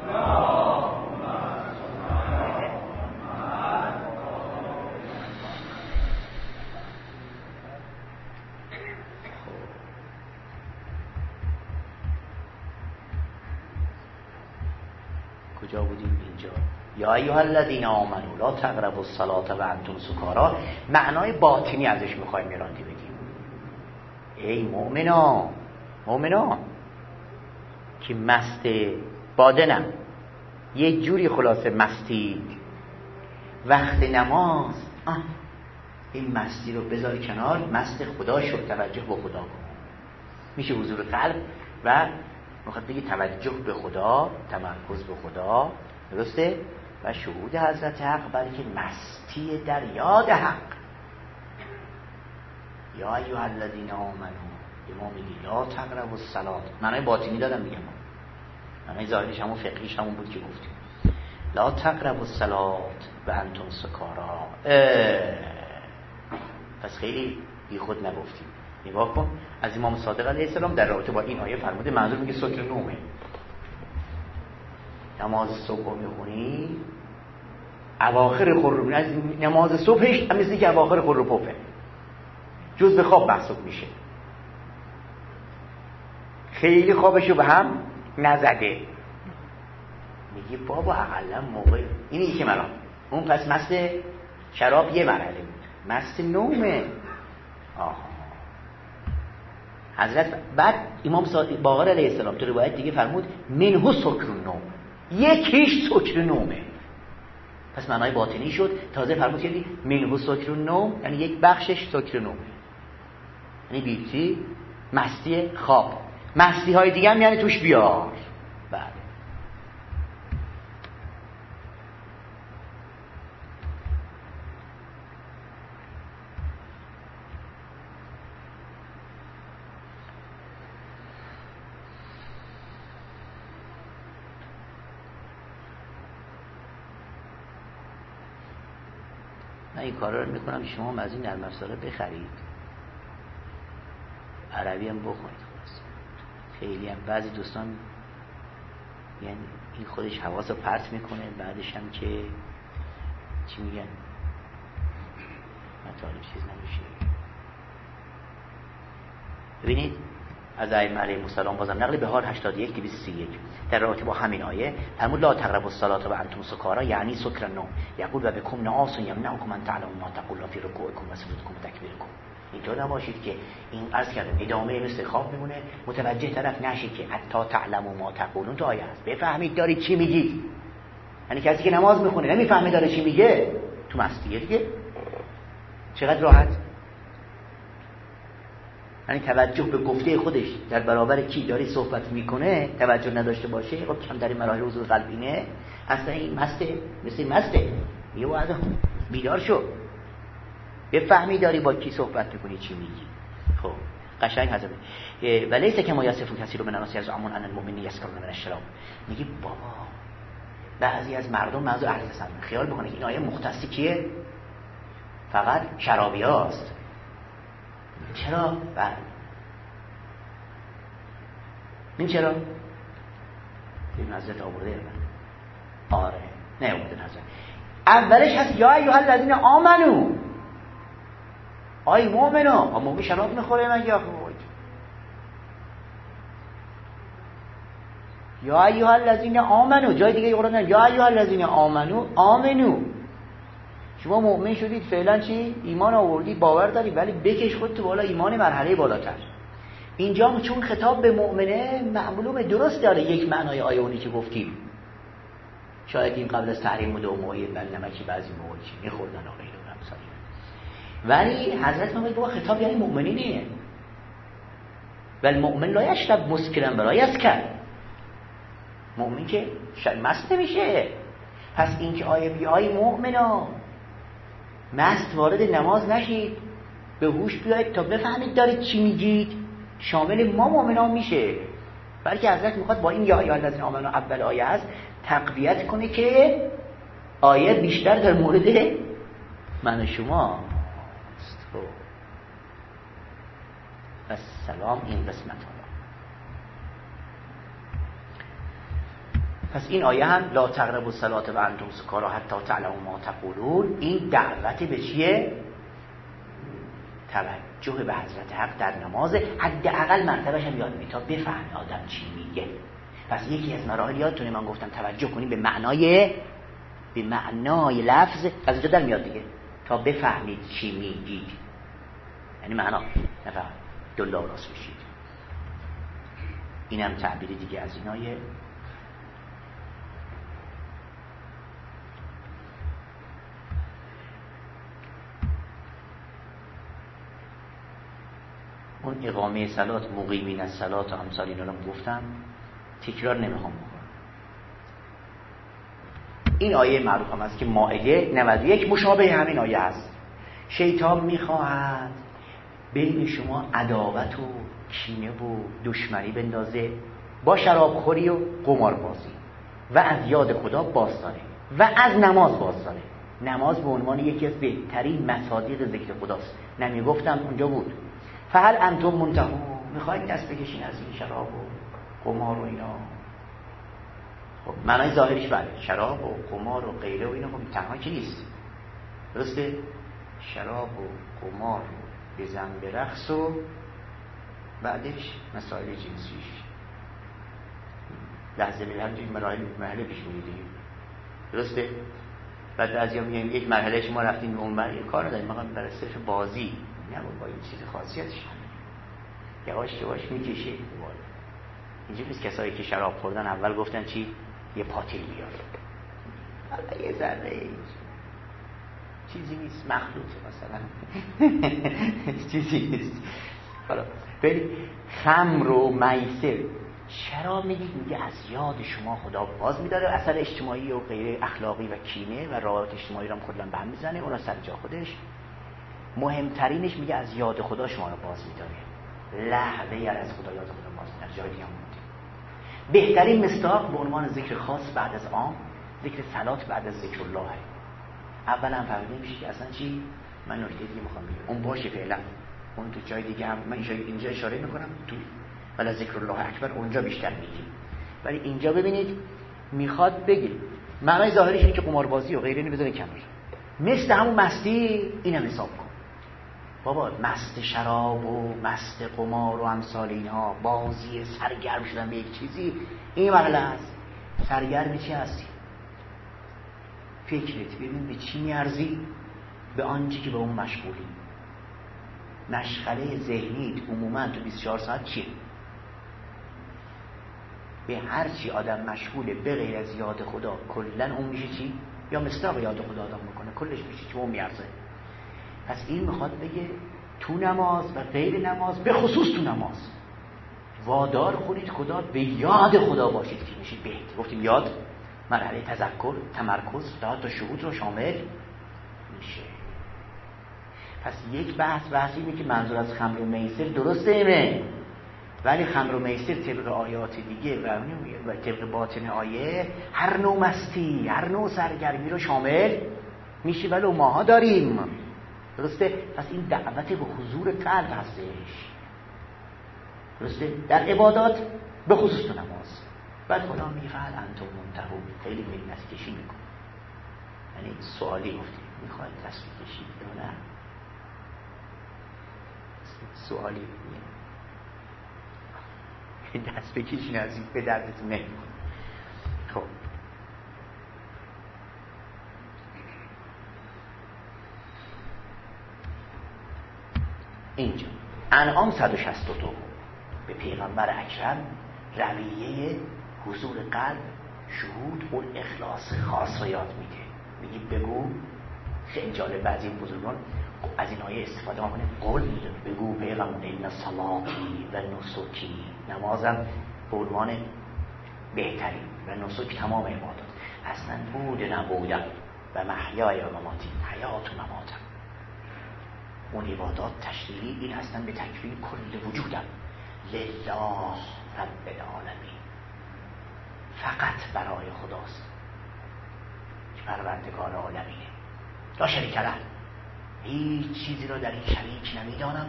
[SPEAKER 1] کجا بودیم؟ اینجا. یا ایها الذین آمنوا لا تقربوا الصلاة و انتم سکارا. معنای باطنی ازش میخوایم میراندی بگیم. ای مؤمنا مؤمنا که مست بادنم، یه جوری خلاصه مستی وقت نماز، آه این مستی رو بذار کنار، مست خدا شو، توجه به خدا کن. میشه حضور قلب و میخواد بگی توجه به خدا، تمرکز به خدا، درسته؟ و شهود حضرت حق، بلکه مستی در یاد حق. یا ایها الذین آمنوا، ما میگی لا تقربوا الصلاة. معنای باطنی دادم میگم، معنای ظاهریش همون فقهیش همون بود که گفتیم. لا تقربوا الصلاة و انتم سکارا. پس خیلی بی خود نگفتیم. نگاه کن، از امام صادق علیه السلام در رابطه با این آیه فرموده، منظور میگه سکر نومه. نماز صبح میخونی اواخر خور، از نماز صبحش هم مثل که اواخر خور پفه، جز به خواب محسوب میشه. خیلی خوابشو به هم نزده. میگه بابا اقلا موقع اینی که مرام اون پس مست شراب یه مرحله بود، مست نومه. آها حضرت بعد امام باقر علیه السلام تو روایت دیگه فرمود منهو سکر النوم، یکیش سکر نومه. پس معنای باطنی شد. تازه فرمود کردی منهو سکر النوم، یعنی یک بخشش سکر نوم، یعنی بیتی، مستی خواب. مستی های دیگه هم یعنی توش بیار. بله. من این کارا رو میکنم شما از این نرم افزارا بخرید، عربی هم بخونید. خیلی هم بعضی دوستان یعنی این خودش حواس رو پرت میکنه، بعدش هم که چی میگن مطالب چیز نمیشه. ببینید از ائمه علیهم السلام بازم نقل بهار هشتاد و یک دویست و سی و یک در رابطه با همین آیه فرمود لا تقربوا الصلاة و انتم سکارا، یعنی سکر النوم. یقول و بکم نعاس یمنعکم ان تعلموا ما تقولون فی رکوعکم و سجودکم و تکبیرکم. اینطور نباشید که این عرض کردم ادامه مثل خواب میمونه، متوجه طرف نشید که حتی تعلموا ما تقولون تو آیه هست، بفهمید دارید چی میگید. یعنی کسی که نماز میخونه نمیفهمه داره چی میگه تو مستیه دیگه. چقدر راحت. یعنی توجه به گفته خودش در برابر کی داره صحبت میکنه توجه نداشته باشه، خب کم در مراحل حضور قلبینه اصلا این مسته، مثل مسته. یه وقت بیدار شو بفهمی داری با کی صحبت میکنی چی میگی. خب قشنگ هست. ولیس کما یصف کثیر من الناس یزعمون ان المؤمنین یسکرون من الشراب. میگی بابا بعضی از مردم منظور اهل حسن خیال میکنه این آیه مختص کیه؟ فقط شرابیاست. چرا؟ بله. این چرا؟ این حضرت آورده من. آره نه آورده حضرت. اولش هست یا ایها الذین آمنو. آی مؤمنا، مؤمن شراب میخوره مگه آخه؟ یا ایها الذین آمنو. جای دیگه قرآن نه یا ایها الذین آمنو آمنو. شما مؤمن شدید فعلا چی؟ ایمان آوردید، باور دارید، ولی بکش خودت تو بالا، ایمان مرحله بالاتر. اینجا چون خطاب به مؤمنه معلومه درست داره یک معنای آیه اونی که گفتیم. شاید این قبل از تحریم بوده و موعی بل نمکی بعضی موعی چی میخوردن و غیره و همسایی. ولی حضرت محمد بابا خطاب یعنی مؤمنینه. ولی مؤمن لا یشرب مسکرا ولا یسکر. مؤمن که مست نمیشه. پس این که آیه بیای مؤمنا مست وارد نماز نشید، به هوش بیایید تا بفهمید دارید چی میگید، شامل ما مؤمنان میشه. بلکه حضرت میخواد با این یا ایها الذین آمنو اول آیه هست تقویت کنه که آیه بیشتر در مورد من و شما است. و سلام این قسمت ها. پس این آیه هم لا تقربوا الصلاة و انتم سکارا حتی تعلموا ما تقولون، این دعوت به چیه؟ توجه به حضرت حق در نماز، حداقل مرتبهش هم یاد میاد تا بفهم آدم چی میگه. پس یکی از مراحل یادتونه من گفتم توجه کنیم به معنای به معنای لفظ، از اینجا در میاد دیگه تا بفهمید چی میگید. یعنی معنا نه فقط دلا راست بشید. اینم تعبیر دیگه از اینایه. اون اقامه صلات، مقیمین الصلات و امثال اینا رو گفتم، تکرار نمیخوام بکنم. این آیه معروف هم هست که مائده نود و یک مشابه همین آیه هست. شیطان میخواهد بین شما عداوت و کینه و دشمنی بندازه با شرابخوری و قماربازی و از یاد خدا بازداره و از نماز بازداره. نماز به عنوان یکی از بهترین مصادیق ذکر خداست. نمیگفتم اونجا بود فهل انتم منتهون، میخواید دست بکشین از این شراب و قمار و اینا. خب معنای ظاهریش بله، شراب و قمار و غیره و اینا خب تنها که نیست، درسته؟ شراب و قمار و بزن به رقص و بعدش مسائل جنسیش لحظه به لحظه مراحل مرحله پیش می‌گیری، درسته؟ بعد از یا میگیم یک مرحله شما رفتین به اون مرحله کار نداریم، ما برای صرف بازی نه با این چیز خاصیتش یواش یواش میکشه بالا. اینجوری نیست کسایی که شراب خوردن اول گفتن چی؟ یه پاتیل بیار، یه ذره چیزی نیست، مخلوطه مثلا چیزی نیست. حالا بریم خمر و میسر. شراب میگید میگه از یاد شما خدا باز میداره، اثر اجتماعی و غیر اخلاقی و کینه و روابط اجتماعی رو هم کلا به هم میزنه، اونا سر جا خودش. مهمترینش میگه از یاد خدا شما رو باز میداره، لحظه ای از خدا یاد خدا باز میداره، جای دیگه هم بوده. بهترین مصداق به عنوان ذکر خاص بعد از عام، ذکر صلات بعد از ذکر الله. اولا فهمیده میشه که اصلا چی؟ من نکته دیگه میخوام بگم، اون باشه فعلا، اون تو جای دیگه هم من اینجا اشاره میکنم تو ولی ذکر الله اکبر اونجا بیشتر میگیم، ولی اینجا ببینید میخواد بگه معنای ظاهرش اینه که قماربازی و غیره اینو بذاره کنار، مثل همون مستی اینم حساب کن بابا، مست شراب و مست قمار و امثال اینها، بازی سرگرم شدن به یک چیزی، این مرحله است. سرگرم چی هستی؟ فکرت ببین به چی میارزی؟ به آنچه که به اون مشغولی. مشغله ذهنیت عموما تو بیست و چهار ساعت چیه؟ به هر چی آدم مشغوله به غیر از یاد خدا کلا اون میشه چی؟ یا مصداق یاد خدا آدم میکنه کلش میشه چی؟ اون میارزه. پس این میخواد بگه تو نماز و غیر نماز، به خصوص تو نماز وادار کنید خدا، به یاد خدا باشید که میشید بهتر. گفتیم یاد مرحله تذکر، تمرکز تا شهود رو شامل میشه. پس یک بحث بحث اینه که منظور از خمر و میسر درسته ایمه، ولی خمر و میسر طبق آیات دیگه و, و طبق باطن آیه هر نوع مستی، هر نوع سرگرمی رو شامل میشه، ولی ماها داریم. درسته؟ پس این دعوت به حضور قلب هستش. درسته؟ در عبادات به خصوص تو نماز. بعد خدا میگه فعل انتم منتهو، خیلی میل دست کشی میکن. یعنی سوالی گفتیم میخواید دست بکشید یا نه؟ سوالی دست بکشین از این به دردتون نمیخوره. خب اینجا انعام صد و شصت و دو به پیغمبر اکرم رویه حضور قلب، شهود و اخلاص خاص رو یاد میده. میگه بگو، خیلی جالب بعضی بزرگان از این آیه استفاده میکنه، قول میده بگو پیغمبر این صلاتی و نسکی، نمازم به عنوان بهترین و نسک تمام عبادات، اصلا بود نبودم و محیای و مماتی، حیات و مماتم، اون عبادات تشریعی این اصلا به تکمیل کل وجودم، لله رب العالمین، فقط برای خداست که پروردگار عالمینه، لا شریک له، هیچ چیزی را در این شریک نمیدانم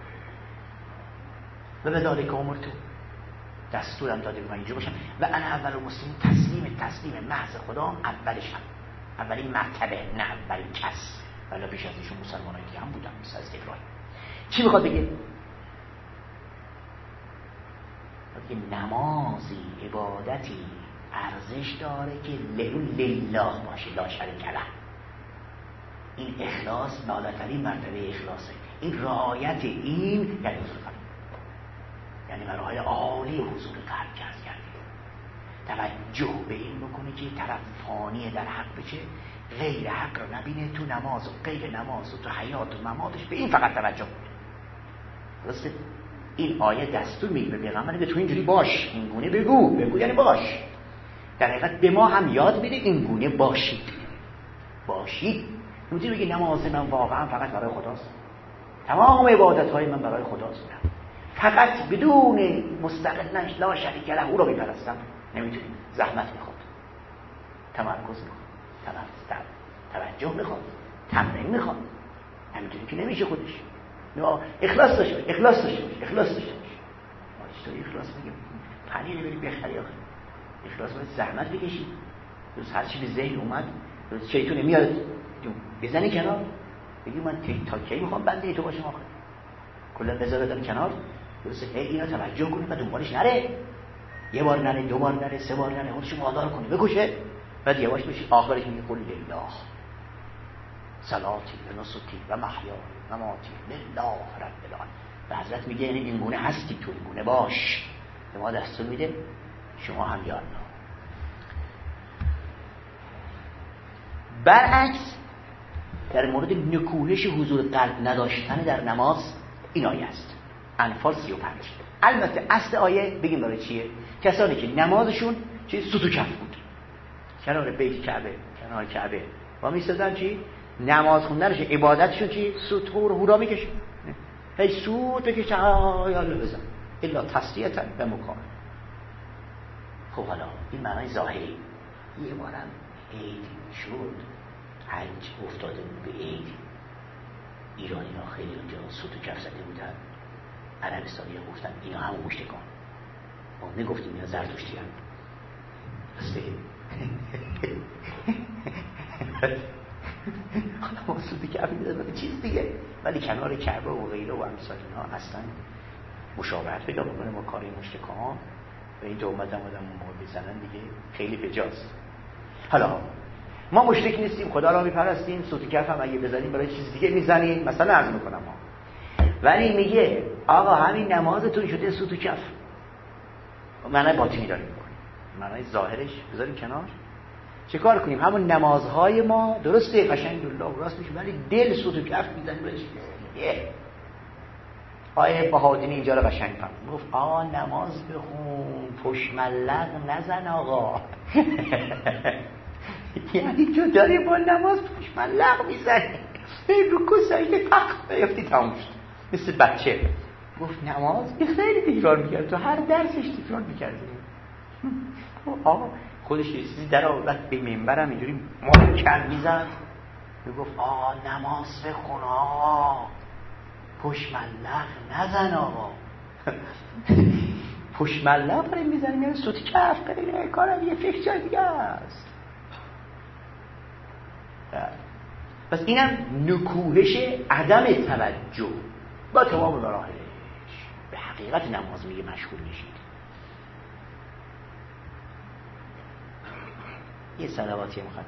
[SPEAKER 1] و به ذالک امرت، دستورم داده به من اینجا باشم و انا اول مسلم، تسلیم تسلیم محض خدا اولشم، اولین مرتبه، نه اولین کس، ولی پیش از ایشون مسلمانایی دیگه هم بودن مثل از ابراهیم. چی میخواد بگه؟ بگه نمازی، عبادتی ارزش داره که لله باشه، لا شریک له. این اخلاص بالاترین مرتبه اخلاصه. این رعایت این یعنی حضور قلب، یعنی مراحل عالی حضور قلب که از کردیم. توجه به این بکنه که طرف فانی در حق بشه، غیر حق رو نبینه، تو نماز و غیر نماز و تو حیات و مماتش به این فقط توجه کنه. درسته؟ این آیه دستور میگه به پیغمبر که تو اینجوری باش، این گونه بگو، بگو یعنی باش. در حقیقت به ما هم یاد میده این گونه باشید، باشید. نمیتونی بگی نماز من واقعا فقط برای خداست، تمام عبادت های من برای خداست، فقط بدون مستقلنش لا شریک له او رو میپرستم. نمیتونی، زحمت میخواد، تمرکز میخواد، تمرکز توجه میخواد، تمرین میخواد، همینجوری که نمیشه خودش. اخلاص داشته باش، اخلاص داشته باش، اخلاص داشته باش. چطوری اخلاص میگم؟ پنیر بری بخری آخه. اخلاص باید زحمت بکشی. روز هر چی به ذهن اومد، روز شیطون میاد بزنی کنار، بگی من تا کی میخوام بنده تو باشم آخه. کلا بذار بدم کنار، روز هی اینا توجه کنی و دنبالش نره. یه بار نره، دو بار نره، سه بار نره، خودشو وادار کنی بکشه. بعد یواش بشی آخرش میگه قل لله صلاتی و نسکی و محیا و مماتی لله رب العالمین. و حضرت میگه یعنی این گونه هستی، تو این گونه باش. به ما دستور میده شما هم یاد برعکس در مورد نکوهش حضور قلب نداشتن در نماز این آیه است. انفال سی و پنج. البته اصل آیه بگیم برای چیه؟ کسانی که نمازشون چی سوت و کف بود، کنار بیت کعبه، کنار کعبه و می‌سازن چی؟ نماز خوندنش عبادتشون چی؟ سوت و هورا میکشن. هی سوت بکش یا الله بزن الا تسلیتا و مکان. خب حالا این معنای ظاهری. یه بارم عید شد، حج افتاده بود به عید، ایرانی ها خیلی اونجا سوت و کف زده بودن، عربستانی ها گفتن اینا همون مشتکان، ما میگفتیم اینا زرتشتی هم راسته حالا ما سوت و کف میدازن به چیز دیگه، ولی کنار کعبه و غیره و امثال اینها اصلا مشابهت پیدا بکنه با کاری مشتکان و این تهمت هم آدم اون بزنن دیگه خیلی بجاست. حالا ما مشرک نیستیم، خدا را میپرستیم، صوت کف هم اگه بزنیم برای چیز دیگه میزنیم، مثلا عرض میکنم ما، ولی میگه آقا همین نمازتون شده صوت کف، معنی باطنی داریم میکنیم، معنی ظاهرش بذاریم کنار. چه کار کنیم؟ همون نمازهای ما درسته قشنگ الله راست میشه، ولی دل صوت کف میزنیم برای چیز دیگه. آیه بهادینی اینجا رو قشنگ فهم گفت آقا نماز بخون، پشملق نزن آقا. یعنی تو داری با نماز پشملق میزنی، رکوع سجده تق بیفتی تموم شد. مثل بچه گفت نماز خیلی تکرار میکرد، تو هر درسش تکرار میکردی. آقا خودش یه چیزی در آورد به منبرم اینجوری محکم میزد، میگفت آقا نماز بخون آقا، پشملق نزن آقا. پشملق برای میزنیم یعنی صوت کف برای کارم یه فکر جای دیگه است. پس اینم نکوهش عدم توجه با تمام مراحلش به حقیقت نماز میگه مشغول میشید. یه صلواتی میخواد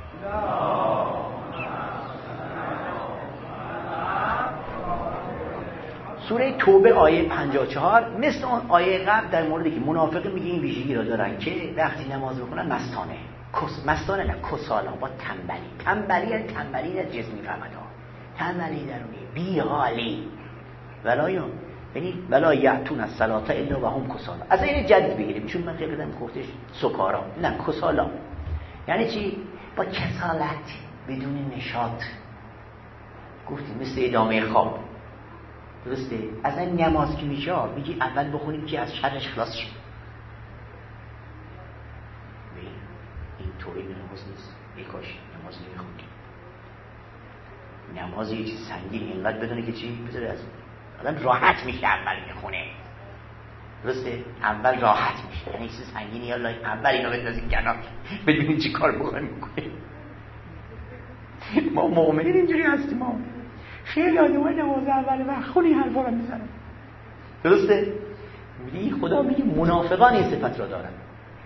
[SPEAKER 1] سوره توبه آیه پنجاه و چهار مثل اون آیه قبل در موردی که منافقین میگه این ویژگی را دارن که وقتی نماز بخونن مستانه، کس مستانه نه کسالا، با تنبلی. تنبلی یعنی تنبلی از جسمی فهمد ها، تنبلی درونی بی حالی ولا یا یعنی ولا یعتون از صلاة الا و هم کسالا. از این جدید بگیریم چون من خیلی قدم گفتش سکارا، نه کسالا یعنی چی؟ با کسالت بدون نشاط. گفتیم مثل ادامه خواب، درسته؟ از این نماز که میشه میگی اول بخونیم که از شرش خلاص شد. این طوری نماز نیست، ای کاش نماز نمیخوند. نماز یه چیز سنگین اینقدر بدونه که چی؟ بذاره از آدم راحت میشه اول میخونه، درسته؟ اول راحت میشه، یعنی چیز سنگینی یالا اول اینو بندازیم کنار ببینیم چی کار بخوایم بکنیم. ما مؤمنین اینجوری هستیم، ما خیلی آدمای نماز اول وقت خونی حرفا رو میزنن، درسته؟ میگه خدا میگه منافقان این صفت را دارن،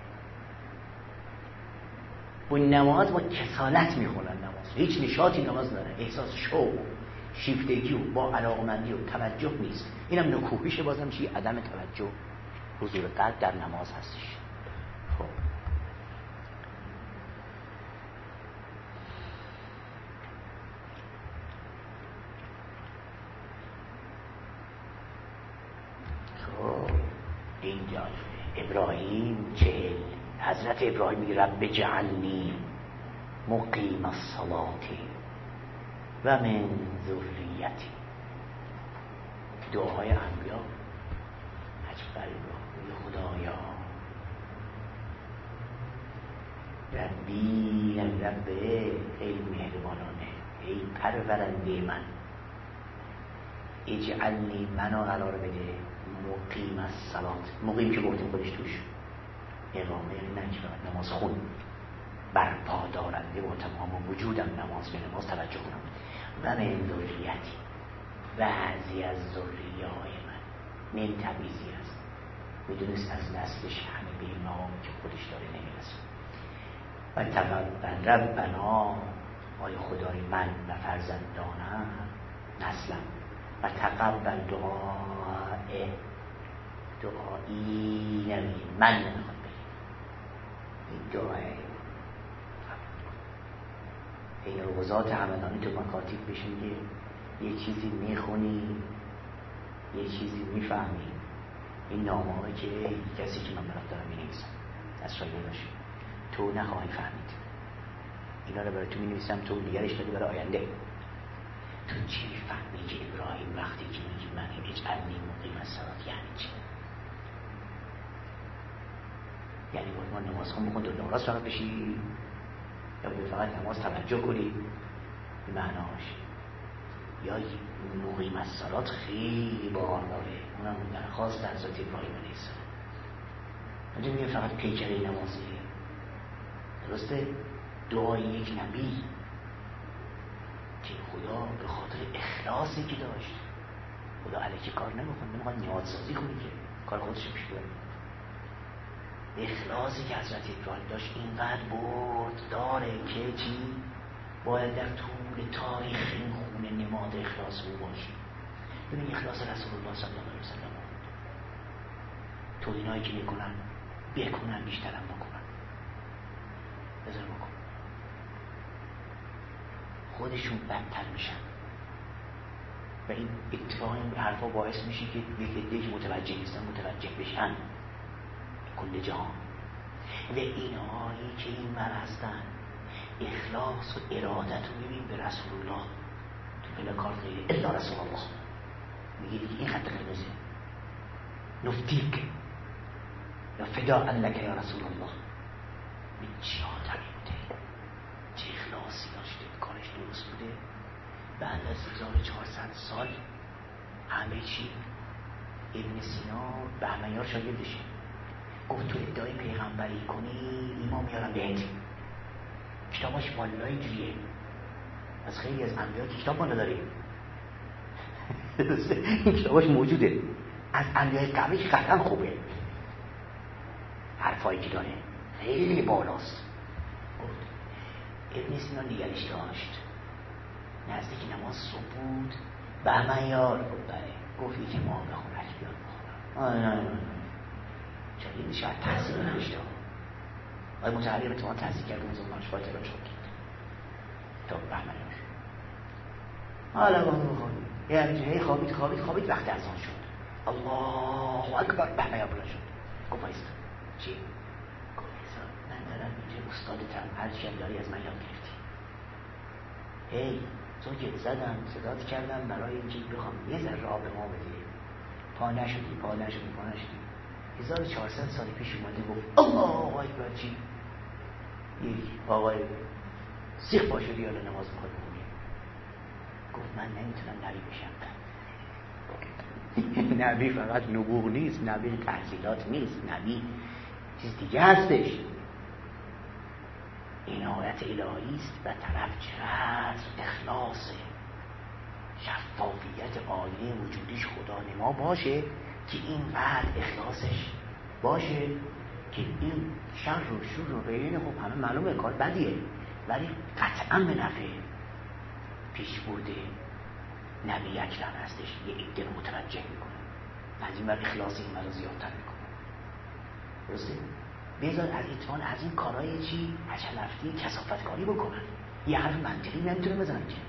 [SPEAKER 1] با نماز با کسالت میخونن، نماز هیچ نشاطی نماز نداره، احساس شوق شیفتگی و با علاقمندی و توجه نیست. اینم نکوهش بازم چی؟ عدم توجه حضور قلب در نماز هستش. خب اینجا ابراهیم چهل، حضرت ابراهیم میگه رب جعلنی مقیم الصلاة و من ذریتی. دعاهای انبیا عجب غریبه، خدایا ربی رب ای مهربانانه، ای پرورنده من، اجعلنی منو قرار بده مقیم الصلاة. مقیم که گفتیم خودش توش اقامه نجرا نماز خون برپا دارنده با تمام وجودم نماز به نماز توجه کنم. و من ذریتی، بعضی از ذریه های من، من تبعیضی است، میدونست از نسلش همه به این مقامی که خودش داره نمیرسه. و تقبل ربنا، آی خدای من و فرزندانم نسلم، و تقبل دعای دعایی نمید من نمیخواد بگیم این دعای این روزات همدانی تو مکاتب بهش میگه یه چیزی میخونی یه چیزی میفهمی. این نامه هایی که کسی که من برات دارم مینویسم از شایعه باشه تو نخواهی فهمید. اینا رو برای تو مینویسم، تو نگرش داری برای آینده. تو چی میفهمی که ابراهیم وقتی که میگی من اجعلنی مقیم الصلاة یعنی چی؟ یعنی باید ما نماز خون بکن دو نماز فقط بشی یا باید فقط نماز توجه کنی به معناش؟ یا مقیم الصلاة خیلی باحال داره، اونم درخواست از حضرت ابراهیم علیه السلام. اونجا میگه فقط پیکره نمازیه. درسته؟ دعای یک نبی که خدا به خاطر اخلاصی که داشت، خدا علیه کار نمیخواد، نمیخواد نیازسازی کنی که کار خودش پیش بره. اخلاصی که حضرت ابراهیم داشت اینقدر برد داره که چی؟ باید در طول تاریخ این خونه نماد اخلاص او باشی. ببین اخلاص رسول الله صلی الله علیه وسلم تو اینایی که میکنن بکنن بیشترم بکنن، بذار بکن، خودشون بدتر میشن و این اتفاق این حرفا باعث میشه که یک عده‌ای که متوجه نیستن متوجه بشن کل جهان. و اینهایی که این من هستن اخلاص و ارادت رو ببین به رسول الله تو پلکارت غیره الا رسول الله میگه دیگه این خط قرمزه نفتیک یا فداء لک یا رسول الله. این چه آدمی بوده، چه اخلاصی داشته، کارش درست بوده. بعد از هزار و چهارصد سال همه چی ابن سینا بهمنیار شاگردشه، گفت تو ادعای پیغمبری کنی ایمان میارم بهت. کتاباش والا اینجوریه، از خیلی از انبیا که کتاب بالا داره این کتاباش موجوده، از انبیای قبلی قطعا خوبه، حرفایی که داره خیلی بالاست. گفت ابن سینا نگرش داشت، نزدیک نماز صبح بود، بهمنیار گفت بله، گفتی که ما بخونش بیاد بخونم. آه نه نه نه شاید شاید تحصیل نشته آیا متعلیم اتمام تحصیل کرده از اونهاش باید تلاش کنید تا بهمنیار حالا با اون بخونید یعنی هی خوابید خوابید خوابید وقت از آن شد الله اکبر بهمنیار بلند شد گفت بایست چی؟ گفت ایسا من دارم اینجا استادتم هر چی داری از من یاد گرفتی هی زوجت زدم صدات کردم برای اینکه بخوام یه ذره آب ما بده پا نشدی پا نشدی پا نشدی هزار و چهارصد سال پیش اومده گفت الله اکبر چی؟ یک آقای سیخ پا شدی حالا نماز میخواد بخونی گفت من نمیتونم نبی بشم نبی فقط نبوغ نیست، نبی تحصیلات نیست، نبی چیز دیگه هستش، عنایت الهی است و طرف چقدر اخلاص شفافیت آینه وجودیش خدا نما باشه که اینقدر اخلاصش باشه که این شر و شور و غیره خب همه معلومه کار بدیه ولی قطعا به نفع پیش برده نبی اکرم هستش، یه عده رو متوجه میکنه از این بر اخلاص این مرا زیادتر میکنه. درسته؟ بذار از ایتوان از این کارهای چی حشلفتی کثافتکاری بکنن، یه حرف منطقی نمیتونه بزنن که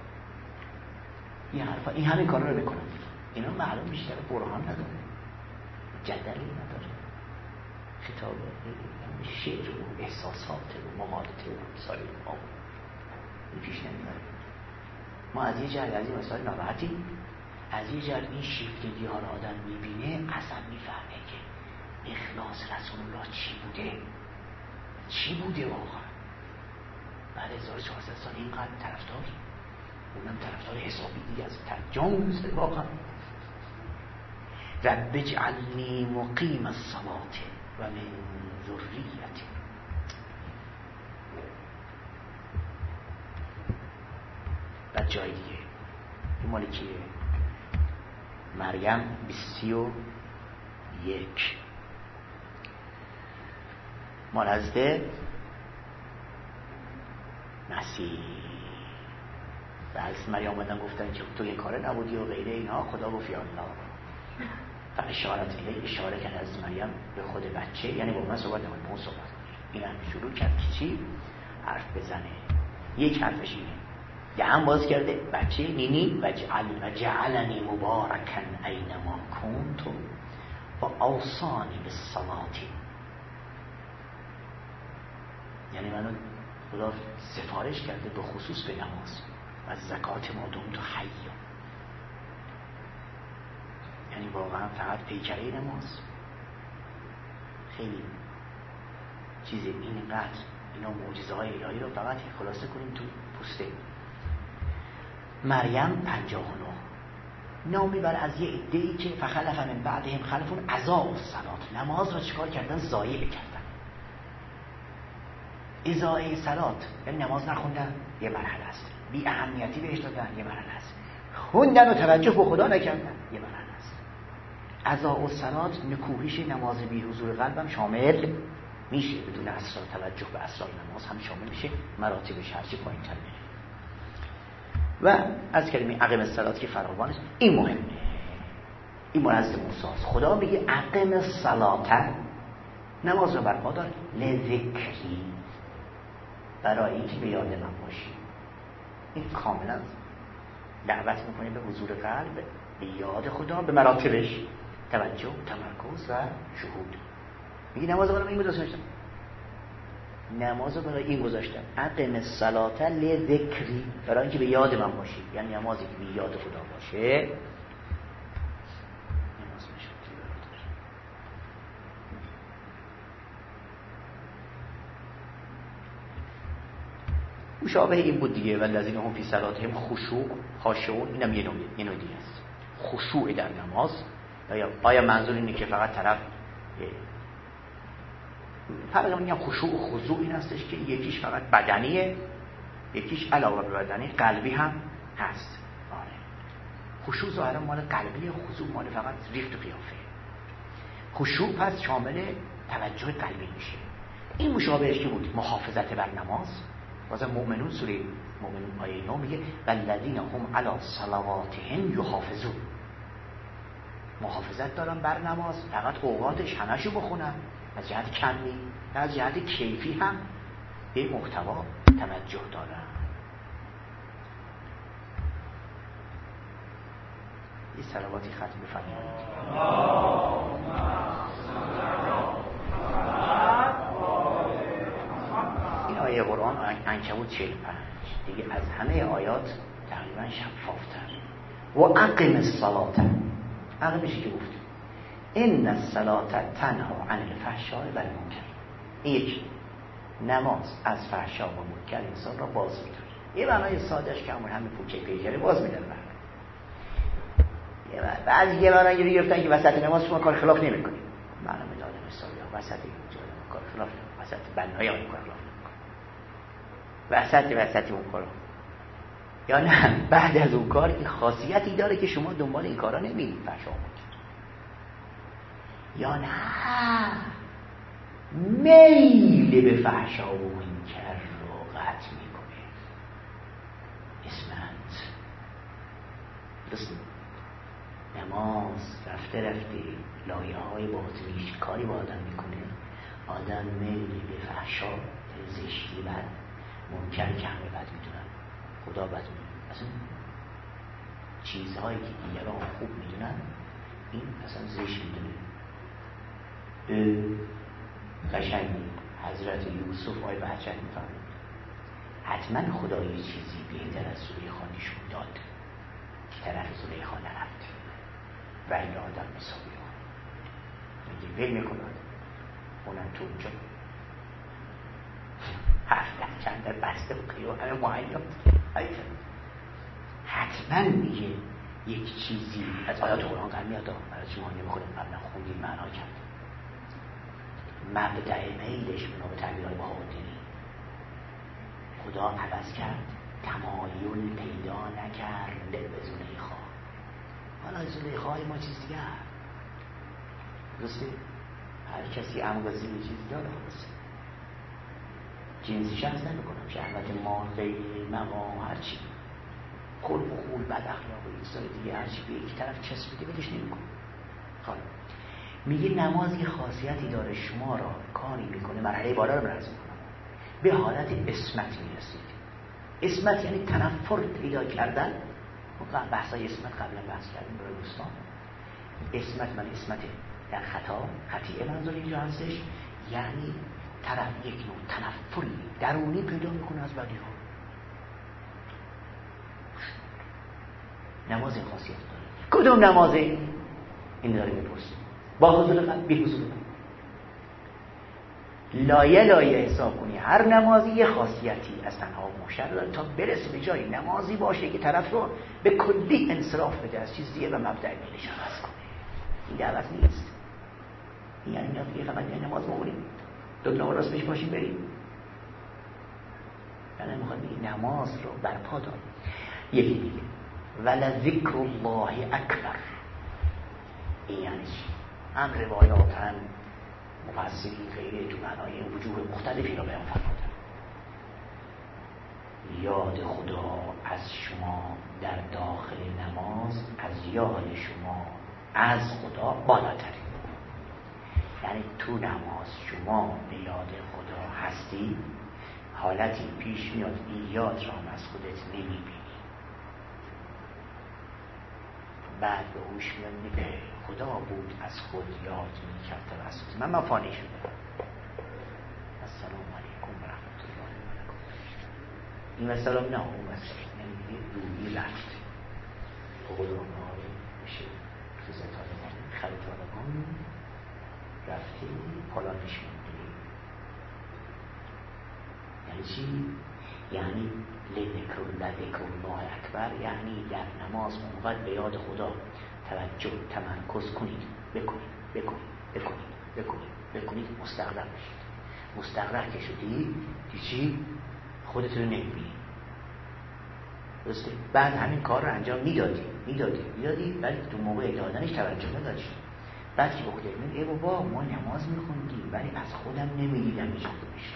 [SPEAKER 1] یه حرف این همین کارا رو بکنن، اینا معلوم بیشتر برهان نداره، جدلی نداره، خطاب شعر و احساسات و مقالطه و امثال ما این پیش نمیبره. ما از یه جهت از این مسائل ناراحتیم، از یه جهت این شیفتگی ها رو آدم میبینه اصلا میفهمه که اخلاص رسول الله چی بوده چی بوده واقعا. بعد هزار و چهارصد سال اینقدر طرفداری، اونم طرفدار حسابی دیگه از تجاوز واقعا. رب اجعلنی مقیم الصلاة و من ذریتی. بعد جای دیگه این مالی که مریم بیستی و یک مال حضرت مسیح و حضرت مریم آمدن گفتن که تو یه کاره نبودی و غیره اینها. خدا گفت یا الله و اشارت الیه، اشاره کرد از مریم به خود بچه، یعنی با من صحبت نمید با اون صحبت این هم شروع کرد که چی؟ حرف بزنه یک حرفش اینه. دهن باز کرده بچه نینی و جعل و جعلنی مبارکن اینما کنت و اوصانی بالصلاة. یعنی منو خدا سفارش کرده به خصوص به نماز و زکات ما دمت حی. یعنی واقعا فقط پیکره نماز خیلی چیز اینقدر اینا معجزه های الهی رو فقط خلاصه کنیم تو پوسته. مریم پنجاه و نه نام میبره از یه عده‌ای که فخلف من بعدهم خلفون اضاعوا الصلاة، نماز رو چیکار کردن؟ ضایع کردن. اضاعه صلات یعنی نماز نخوندن، یه مرحله است. بی اهمیتی بهش دادن، یه مرحله است. خوندن و توجه به خدا نکردن، یه مرحله است. اضاعوا الصلاة نکوهش نماز بی حضور قلبم شامل میشه، بدون اسرار توجه به اسرار نماز هم شامل میشه، مراتبش هرچی پایین‌تر میره. و از کلمه اقم الصلاة که فراوان است. این مهمه، این مرز موسی است. خدا میگه اقم الصلاة، نماز رو برپا دار، لذکری، برای اینکه به یاد من باشی. این کاملا دعوت میکنه به حضور قلب، به یاد خدا، به مراتبش، توجه، تمرکز و شهود. میگه نماز برای این گذاشتم، نماز برای این گذاشتم، اقم الصلاة لذکری، برای اینکه به یاد من باشی. یعنی نمازی که به یاد خدا باشه نماز میشه. مشابه این بود دیگه. والذین هم فی صلاتهم خشوع خاشعون، اینم یه نوع یه نوع دیگه است. خشوع در نماز. آیا آیا منظور اینه که فقط طرف فرق میگم خشوع و خضوع این هستش که یکیش فقط بدنیه، یکیش علاوه بر بدنی قلبی هم هست. آره. خشوع ظاهرا مال قلبیه، خضوع مال فقط ریخت و قیافه. خشوع پس شامل توجه قلبی میشه. این مشابهش که بود محافظت بر نماز. واسه مؤمنون سوره مؤمنون آیه نه میگه والذین هم علی صلواتهم یحافظون، محافظت دارن بر نماز، فقط اوقاتش همشو بخونن، از جهت کمی نه از جهت کیفی هم به محتوا توجه دارن. این صلواتی ختم بفرمایید. این آیه قرآن عنکبوت چهل و پنج دیگه از همه آیات تقریبا شفافتر. و اقم الصلاة، اقمشی که گفتیم ان الصلاة تنها عن الفحشاء و المنکر. این یک نماز از فحشا و منکر انسان را باز می‌داره. یه معنای سادهش که همون همین پوچه پیجره باز می‌داره. یه معنی بعضی یه معنی رو گرفتن که وسط نماز شما کار خلاف نمی‌کنید. معنا میداد مثلا وسط اینجا کار خلاف، وسط بنای اون کار خلاف نمی‌کنید. وسط وسط اون کارو. یا نه بعد از اون کار این خاصیتی داره که شما دنبال این کارا نمی‌رید، فحشا یا نه میل به فحشا و منکر رو قطع میکنه. اسمت درست نماز رفته رفته لایه های باطنیش کاری با آدم میکنه، آدم میل به فحشا، زشتی بد، منکر که همه بد میدونن، خدا بد میدونن، اصلا چیزهایی که دیگران خوب میدونن این اصلا زشت میدونه. قشنگی حضرت یوسف آی بهجت میفرمود حتما خدا یه چیزی بهتر از زلیخا نشون داد که طرف زلیخا نرفت و این آدم حسابی ها میگه ول میکنه اونم تو اونجا هفت ده چند در بسته و قیو همه معیب حتما میگه یک چیزی از آیات قرآن قرار میاد برای شما نمیخونیم قبلا خوندیم معنا کرد. مبدأ میلش بنا به تعبیرهای بهاءالدینی خدا عوض کرد، تمایل پیدا نکرد به زلیخا. حالا زلیخای ما چیز دیگه درسته؟ هر کسی امگازی به چیز داره خلاصه جنسیش هم نمیکنم، شهوت مال غیر مقام هرچی خلق و خول بد اخلاق و ایستای دیگه هرچی به یک طرف چسبیده بدش نمیکنم. خاله میگه نماز یه خاصیتی داره، شما را کاری میکنه، مرحله بالا رو برز میکنم، به حالت اسمت میرسید. اسمت یعنی تنفر پیدا کردن. بحثای اسمت قبلا بحث کردیم برای دوستان. اسمت من اسمت در خطا، خطیئه منظور اینجا هستش، یعنی طرف یک نوع تنفری درونی پیدا میکنه از بدی ها. نماز این خاصیت داره. کدوم نمازه؟ این داره میپرسیم. با حضور قلب، بی حضور قلب. لایه لایه حساب کنی هر نمازی یه خاصیتی از تنها و محشر داره تا برسه به جای نمازی باشه که طرف رو به کلی انصراف بده از چیز دیگه و مبدأ میلش عوض کنه. این دعوت نیست. این یعنی میاد دیگه فقط یه نماز بخونیم دو راست پیش باشیم بریم. یعنی میخواد بگه نماز رو برپا دار. یکی دیگه ولذکر الله اکبر. این یعنی چی؟ هم روایات هم مفسرین غیره تو معنای وجوه مختلفی را بیان فرمودن. یاد خدا از شما در داخل نماز از یاد شما از خدا بالاتره. یعنی تو نماز شما به یاد خدا هستی، حالتی پیش میاد این یاد را از خودت نمیبینی، بعد به هوش میاد خدا بود از خود یاد میکرد توسط من من فانی شده. السلام علیکم و رحمت الله و برکاته. این مثلا نه اون مثلا نمیدید روی رفت قدران آره میشه خیزه طالبان خرید طالبان رفتی پالانش میدونی. یعنی چی؟ یعنی لذکر لذکر الله اکبر، یعنی در نماز اونقدر به یاد خدا توجه تمرکز کنید، بکنید بکنید بکنید بکنید بکنید مستغرق بشید. مستغرق که شدی چی؟ خودتون رو نمیبینی. درسته؟ بعد همین کار رو انجام میدادی میدادی میدادی ولی تو موقع دادنش توجه نداشتی. بعد که به خودت میگی ای بابا ما نماز میخوندیم ولی از خودم نمیدیدم هیچ کدومش.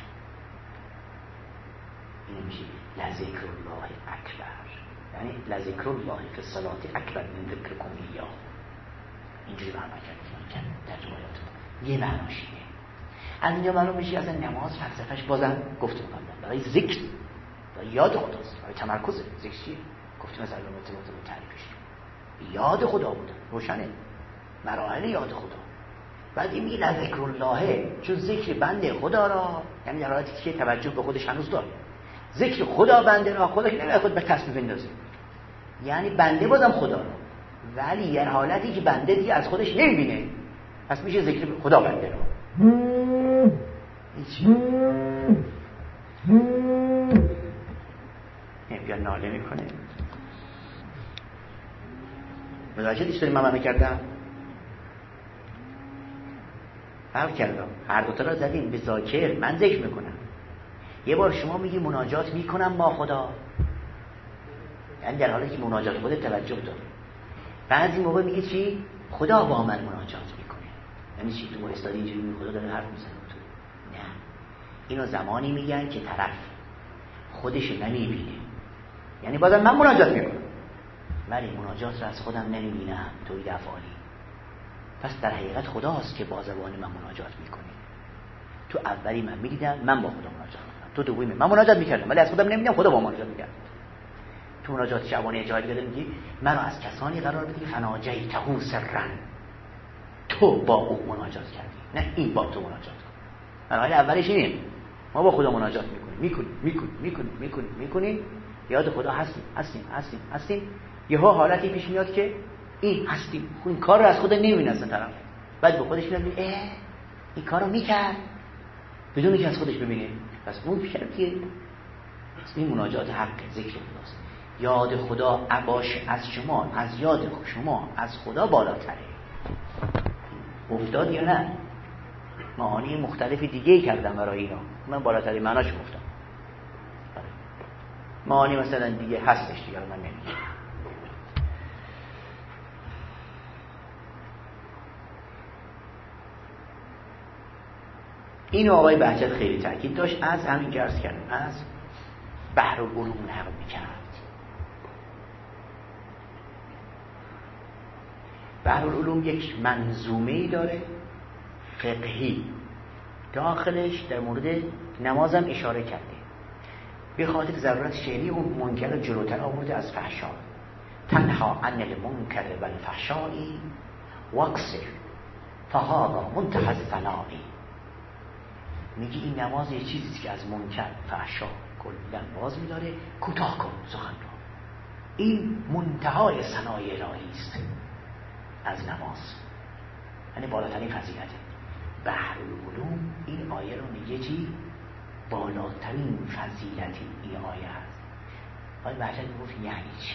[SPEAKER 1] این میشه لذکر الله اکبر، یعنی لذکر الله فی الصلاة اکبر من ذکرکم ایاه. اینجوری معنی کردیم در روایات یه معناش اینه. از اینجا معلوم میشه اصلا نماز فلسفه‌اش بازم گفتیم قبلا برای ذکر و یاد خداست، برای تمرکز. ذکر چیه؟ گفتیم از علامات مطلوب تعریفش یاد خدا بود، روشنه مراحل یاد خدا. بعد این میگه لذکر الله، چون ذکر بنده خدا را، یعنی در حالتی که توجه به خودش هنوز داره. ذکر خدا بنده را، خدا که نمیاد خود به تصمیم بندازه، یعنی بنده بازم خدا را، ولی در حالتی که بنده دیگه از خودش نمیبینه، پس میشه ذکر خدا بنده را. هیچی بیا ناله میکنه. متوجه دیش داریم من میکردم فرق کردم هر دوتا را زدیم به ذاکر. من ذکر میکنم، یه بار شما میگی مناجات میکنم با خدا، یعنی در حالی که مناجات خودت توجه داره. بعضی موقع میگه چی؟ خدا با من مناجات میکنه. یعنی چی؟ تو استادی اینجوری میگه خدا داره حرف میزنه تو. نه، اینو زمانی میگن که طرف خودش نمیبینه، یعنی بازم من مناجات میکنم ولی مناجات رو از خودم نمیبینم توی افعالی. پس در حقیقت خداست که با زبان من مناجات میکنه. تو اولی من میدیدم من با خدا مناجات میکنم، تو دومی من مناجات میکردم ولی از خودم نمیدیدم، خدا با مناجات میکرد. تو مناجات شبانه جایی دیگه میگی منو از کسانی قرار بدی فناجیته سرا، تو با او مناجات کردی، نه این با تو مناجات کن. مرحله اولش اینه، ما با خدا مناجات میکنیم میکنیم میکنیم میکنیم میکنیم میکنیم یاد خدا هستیم هستیم هستیم هستیم یهو حالتی پیش میاد که این هستیم، این کار رو از خود نمیبینه اصلا طرف. بعد به خودش میاد میگه اه این کارو میکرد بدون اینکه از خودش ببینه. پس اون کرد که این مناجات حق ذکر خداست. یاد خدا عباش از شما، از یاد شما از خدا بالاتره. افتاد یا نه؟ معانی مختلف دیگه کردم برای اینا، من بالاتری معناش گفتم. معانی مثلا دیگه هستش دیگه من نمیگم. اینو آقای بهجت خیلی تاکید داشت، از همین که عرض کردم از بحرالعلوم نقل میکرد. بحرالعلوم یک منظومه‌ای داره فقهی، داخلش در مورد نمازم اشاره کرده. به خاطر ضرورت شعری و منکر رو جلوتر آورده از فحشا. تنها عن المنکر و الفحشایی واکسر فهذا منتهى الثنایی. میگه این نماز یه چیزیست که از منکر فحشا کلا باز می‌داره، کوتاه کن سخن را. این منتهای ثنای الهی است از نماز، یعنی بالاترین فضیلته. بحرالعلوم این آیه رو میگه چی؟ بالاترین فضیلتی این آیه هست. آیه بحجت میگفت یعنی چی؟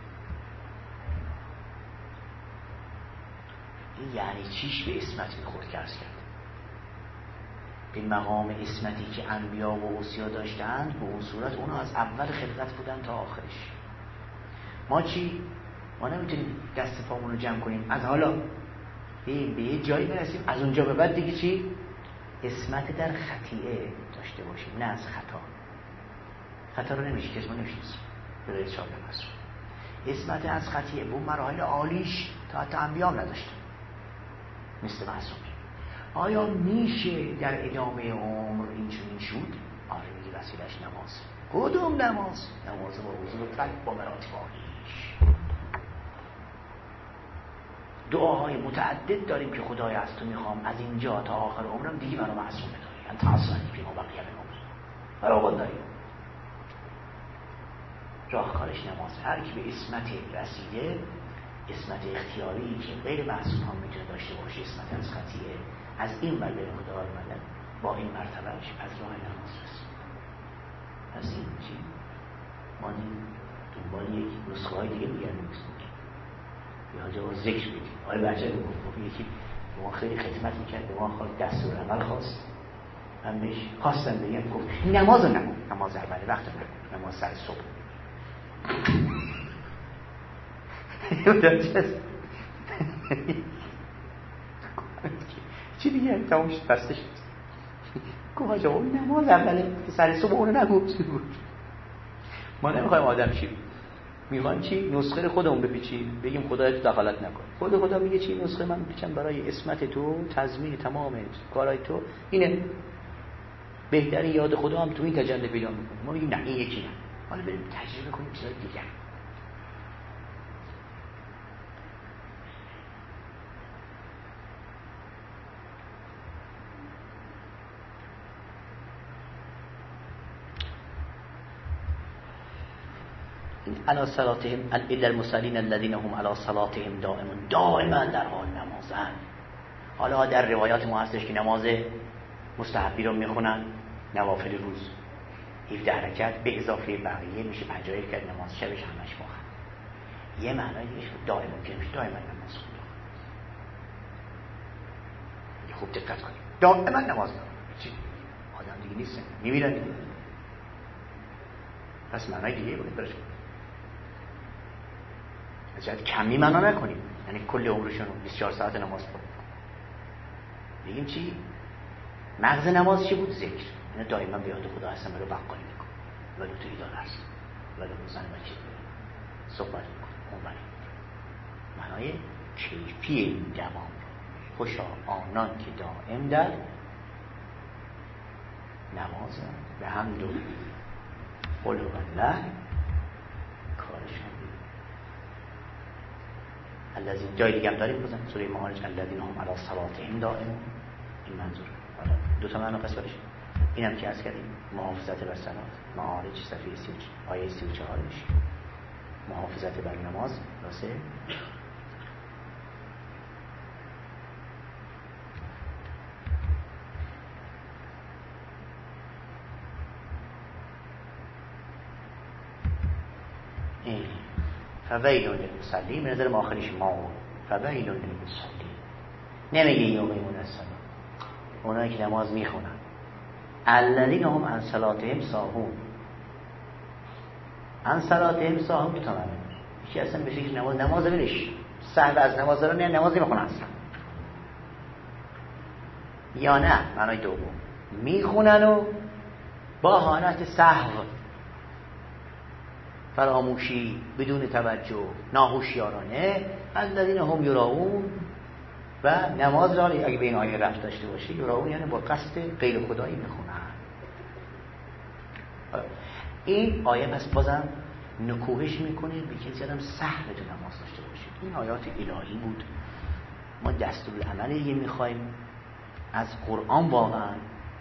[SPEAKER 1] این یعنی چیش به اسمت میخورد که عرض کرد. به مقام اسمتی که انبیا و اوصیا داشتند، به اون صورت اونا از اول خلقت بودن تا آخرش. ما چی؟ ما نمیتونیم دست پامون رو جمع کنیم از حالا به یه جایی برسیم، از اونجا به بعد دیگه چی؟ اسمت در خطیئه داشته باشیم، نه از خطا. خطا رو نمیشه که اسم نمیشناسیم به غیر چهار نفس. اسمت از خطیئه بود مراحل عالیش تا حتی انبیا هم نداشتن، مثل معصومی. آیا میشه در ادامه عمر این چنین شد؟ آره میگه وسیلش نماز. کدوم نماز؟ نماز با وضو و قلب با مراتب عالیش. دعاهای متعدد داریم که خدای از تو میخوام از اینجا تا آخر عمرم دیگه منو معصوم بداری، انت حسنی فی ما بقیه من عمر. برآورد داریم راهکارش نماز. هر کی به اسمت رسیده، اسمت اختیاری که غیر معصوم هم میتونه داشته باشه، اسمت از خطیئه، از این ور به خدا آمدن، با این مرتبهش از راه نماز رسید. از این چی؟ ما دنبال یک نسخه های دیگه میگردیم یا جا ذکر بدیم. آقای بچه رو گفت یکی به ما خیلی خدمت میکرد، به ما خواهد دستور عمل خواست، من بهش خواستم بگم، گفت نماز رو نمون، نماز اولی وقت رو نمون، نماز سر صبح. چی دیگه تمام شد بسته شد. گفت آجا اون نماز اوله سر صبح اونو نگو. ما نمیخوایم آدم شیم، میخوایم چی؟ نسخه خودمون بپیچیم، بگیم خدای تو دخالت نکن. خود خدا میگه چی؟ نسخه من میپیچم برای اسمت تو، تضمین تمام کارهای تو. اینه بهترین یاد خدا هم تو این تجلی پیدا میکنه. ما میگیم نه این یکی نه، حالا بریم تجربه کنیم چیزای دیگه. علی صلاتهم الا المصلین الذین هم علی صلاتهم دائمون، دائما در حال نمازن. حالا در روایات ما هستش که نماز مستحبی رو میخونن، نوافل روز هفده رکعت به اضافه بقیه میشه پنجاه رکعت نماز شبش همش باخت. یه معنای دیگه دائما که میشه دائما نماز خوندن. خوب دقت کنید، دائما نماز دارن. چی؟ آدم دیگه نیستن، میمیرن دیگه. پس معنای دیگه بود برش. اجازه کمی معنا نکنیم، یعنی کل عمرشون بیست و چهار ساعت نماز بخونن. بگیم چی؟ مغز نماز چی بود؟ ذکر. یعنی دائما به یاد خدا هستم، رو بقالی میکنم، ولو تو ایدان هستم، ولو زن بچه صحبت میکنم. اون بله معنای کیفی این دوام. خوشا آنان که دائم در نماز به هم دو قل و الله کارشون دید. الذین جای دیگه هم داریم بزن سوره معارج الذین هم علی صلاتهم دائمون. این منظور دو تا معنی پس برش اینم که عرض کردیم محافظت بر صلات. معارج صفحه سی و چهار آیه سی و چهار میشه محافظت بر نماز. واسه این فویل للمصلین به نظر ما آخریش ما فویل للمصلین نمیگه یومیمون الصلاة، اونایی که نماز میخونن الذین هم عن صلاتهم ساهون. عن صلاتهم ساهون که تمامه یکی اصلا به فکر نماز نماز برش سهو از نماز دارن، نه نماز نمیخونن اصلا، یا نه معنای دوم میخونن و با حالت سهو، فراموشی، بدون توجه، ناهوشیارانه. الذین هم یراؤون و نماز را اگه به این آیه رفت داشته باشه یراؤون یعنی با قصد غیر خدایی میخونن. این آیه پس بازم نکوهش میکنه به کسی آدم سهل تو نماز داشته باشه. این آیات الهی بود، ما دستورالعمل یه میخوایم از قرآن. واقعا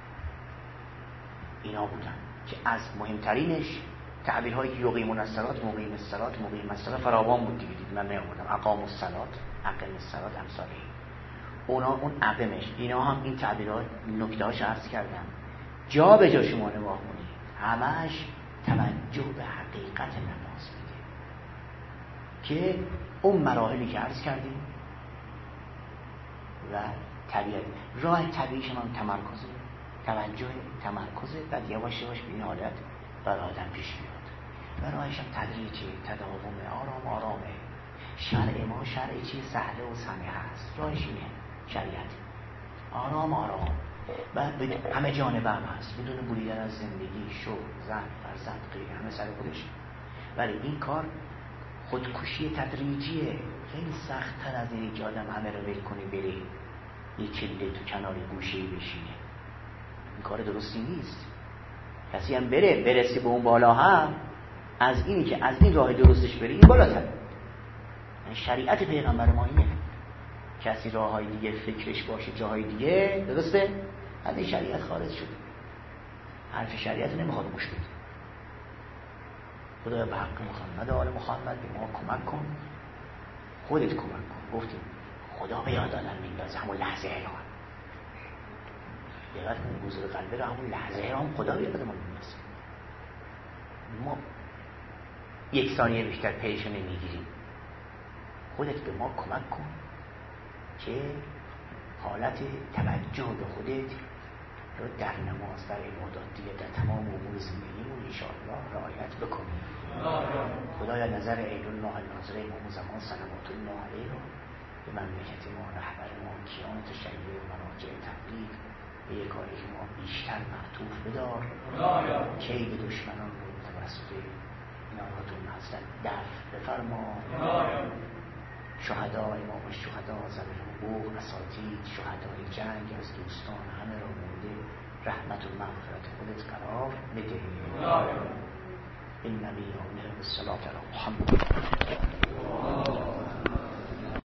[SPEAKER 1] اینا بودن که از مهمترینش تعبیرهای یقیمون الصلاة، مقیم الصلاة، مقیم الصلاة فراوان بود دیگه. دید من نیاوردم اقام الصلاة، اقم الصلاة، امثاله اونا. اون اقمش اینا هم این تعبیرات نکته‌هاش عرض کردم. جا به جا شما نگاه کنید همش توجه به حقیقت نماز میده که اون مراحلی که عرض کردیم و طبیعت راه طبیعیش هم تمرکزه، توجه تمرکزه. بعد یواش یواش به این حالت برای آدم پیش میاد و راهش هم تدریجی، تداومه، آرام آرامه. شرع ما شرع چی سهله و سمیه هست. راهش اینه شریعت، آرام آرام و همه جانبه هم هست، بدون بریدن از زندگی، شغل، زن، فرزند، غیره، همه سر خودش. ولی این کار خودکشی تدریجیه. خیلی سخت تر از اینه که آدم همه رو ول کنه بره یه چله تو کنار گوشه بشینه. این کار درستی نیست. کسی هم بره برسه به اون بالا هم از اینی که از این راه درستش بره این بالاتر. یعنی شریعت پیغمبر ما اینه. کسی راه های دیگه فکرش باشه جاهای دیگه، درسته؟ از این شریعت خارج شده. حرف شریعت نمیخواد گوش بده. خدا به حق محمد آل محمد به ما کمک کن، خودت کمک کن. گفتیم خدا به یاد آدم میندازه همون لحظه الان. دقت کنید حضور قلبی رو همون لحظه الان خدا به یاد ما میندازه. ما یک ثانیه بیشتر پیش نمیگیریم. خودت به ما کمک کن که حالت توجه به خودت رو در نماز، در عبادات دیگه، در تمام امور زندگیمون انشاءالله رعایت بکنیم. خدایا نظر عین الله الناظر امام زمان صلوات الله علیه رو به مملکت ما، رهبر ما، کیان تشیع و مراجع تبلیغ به یک کاری که ما بیشتر معطوف بدار که به دشمنان رو توسط ایناناتون هستن دفع بفرما. شهدا امام الشهدا ذوی الحقوق، اساتید شهدای جنگ از دوستان همه را مورد رحمت و مغفرت خودت قرار بده. این نبی و الصلاة علی محمد.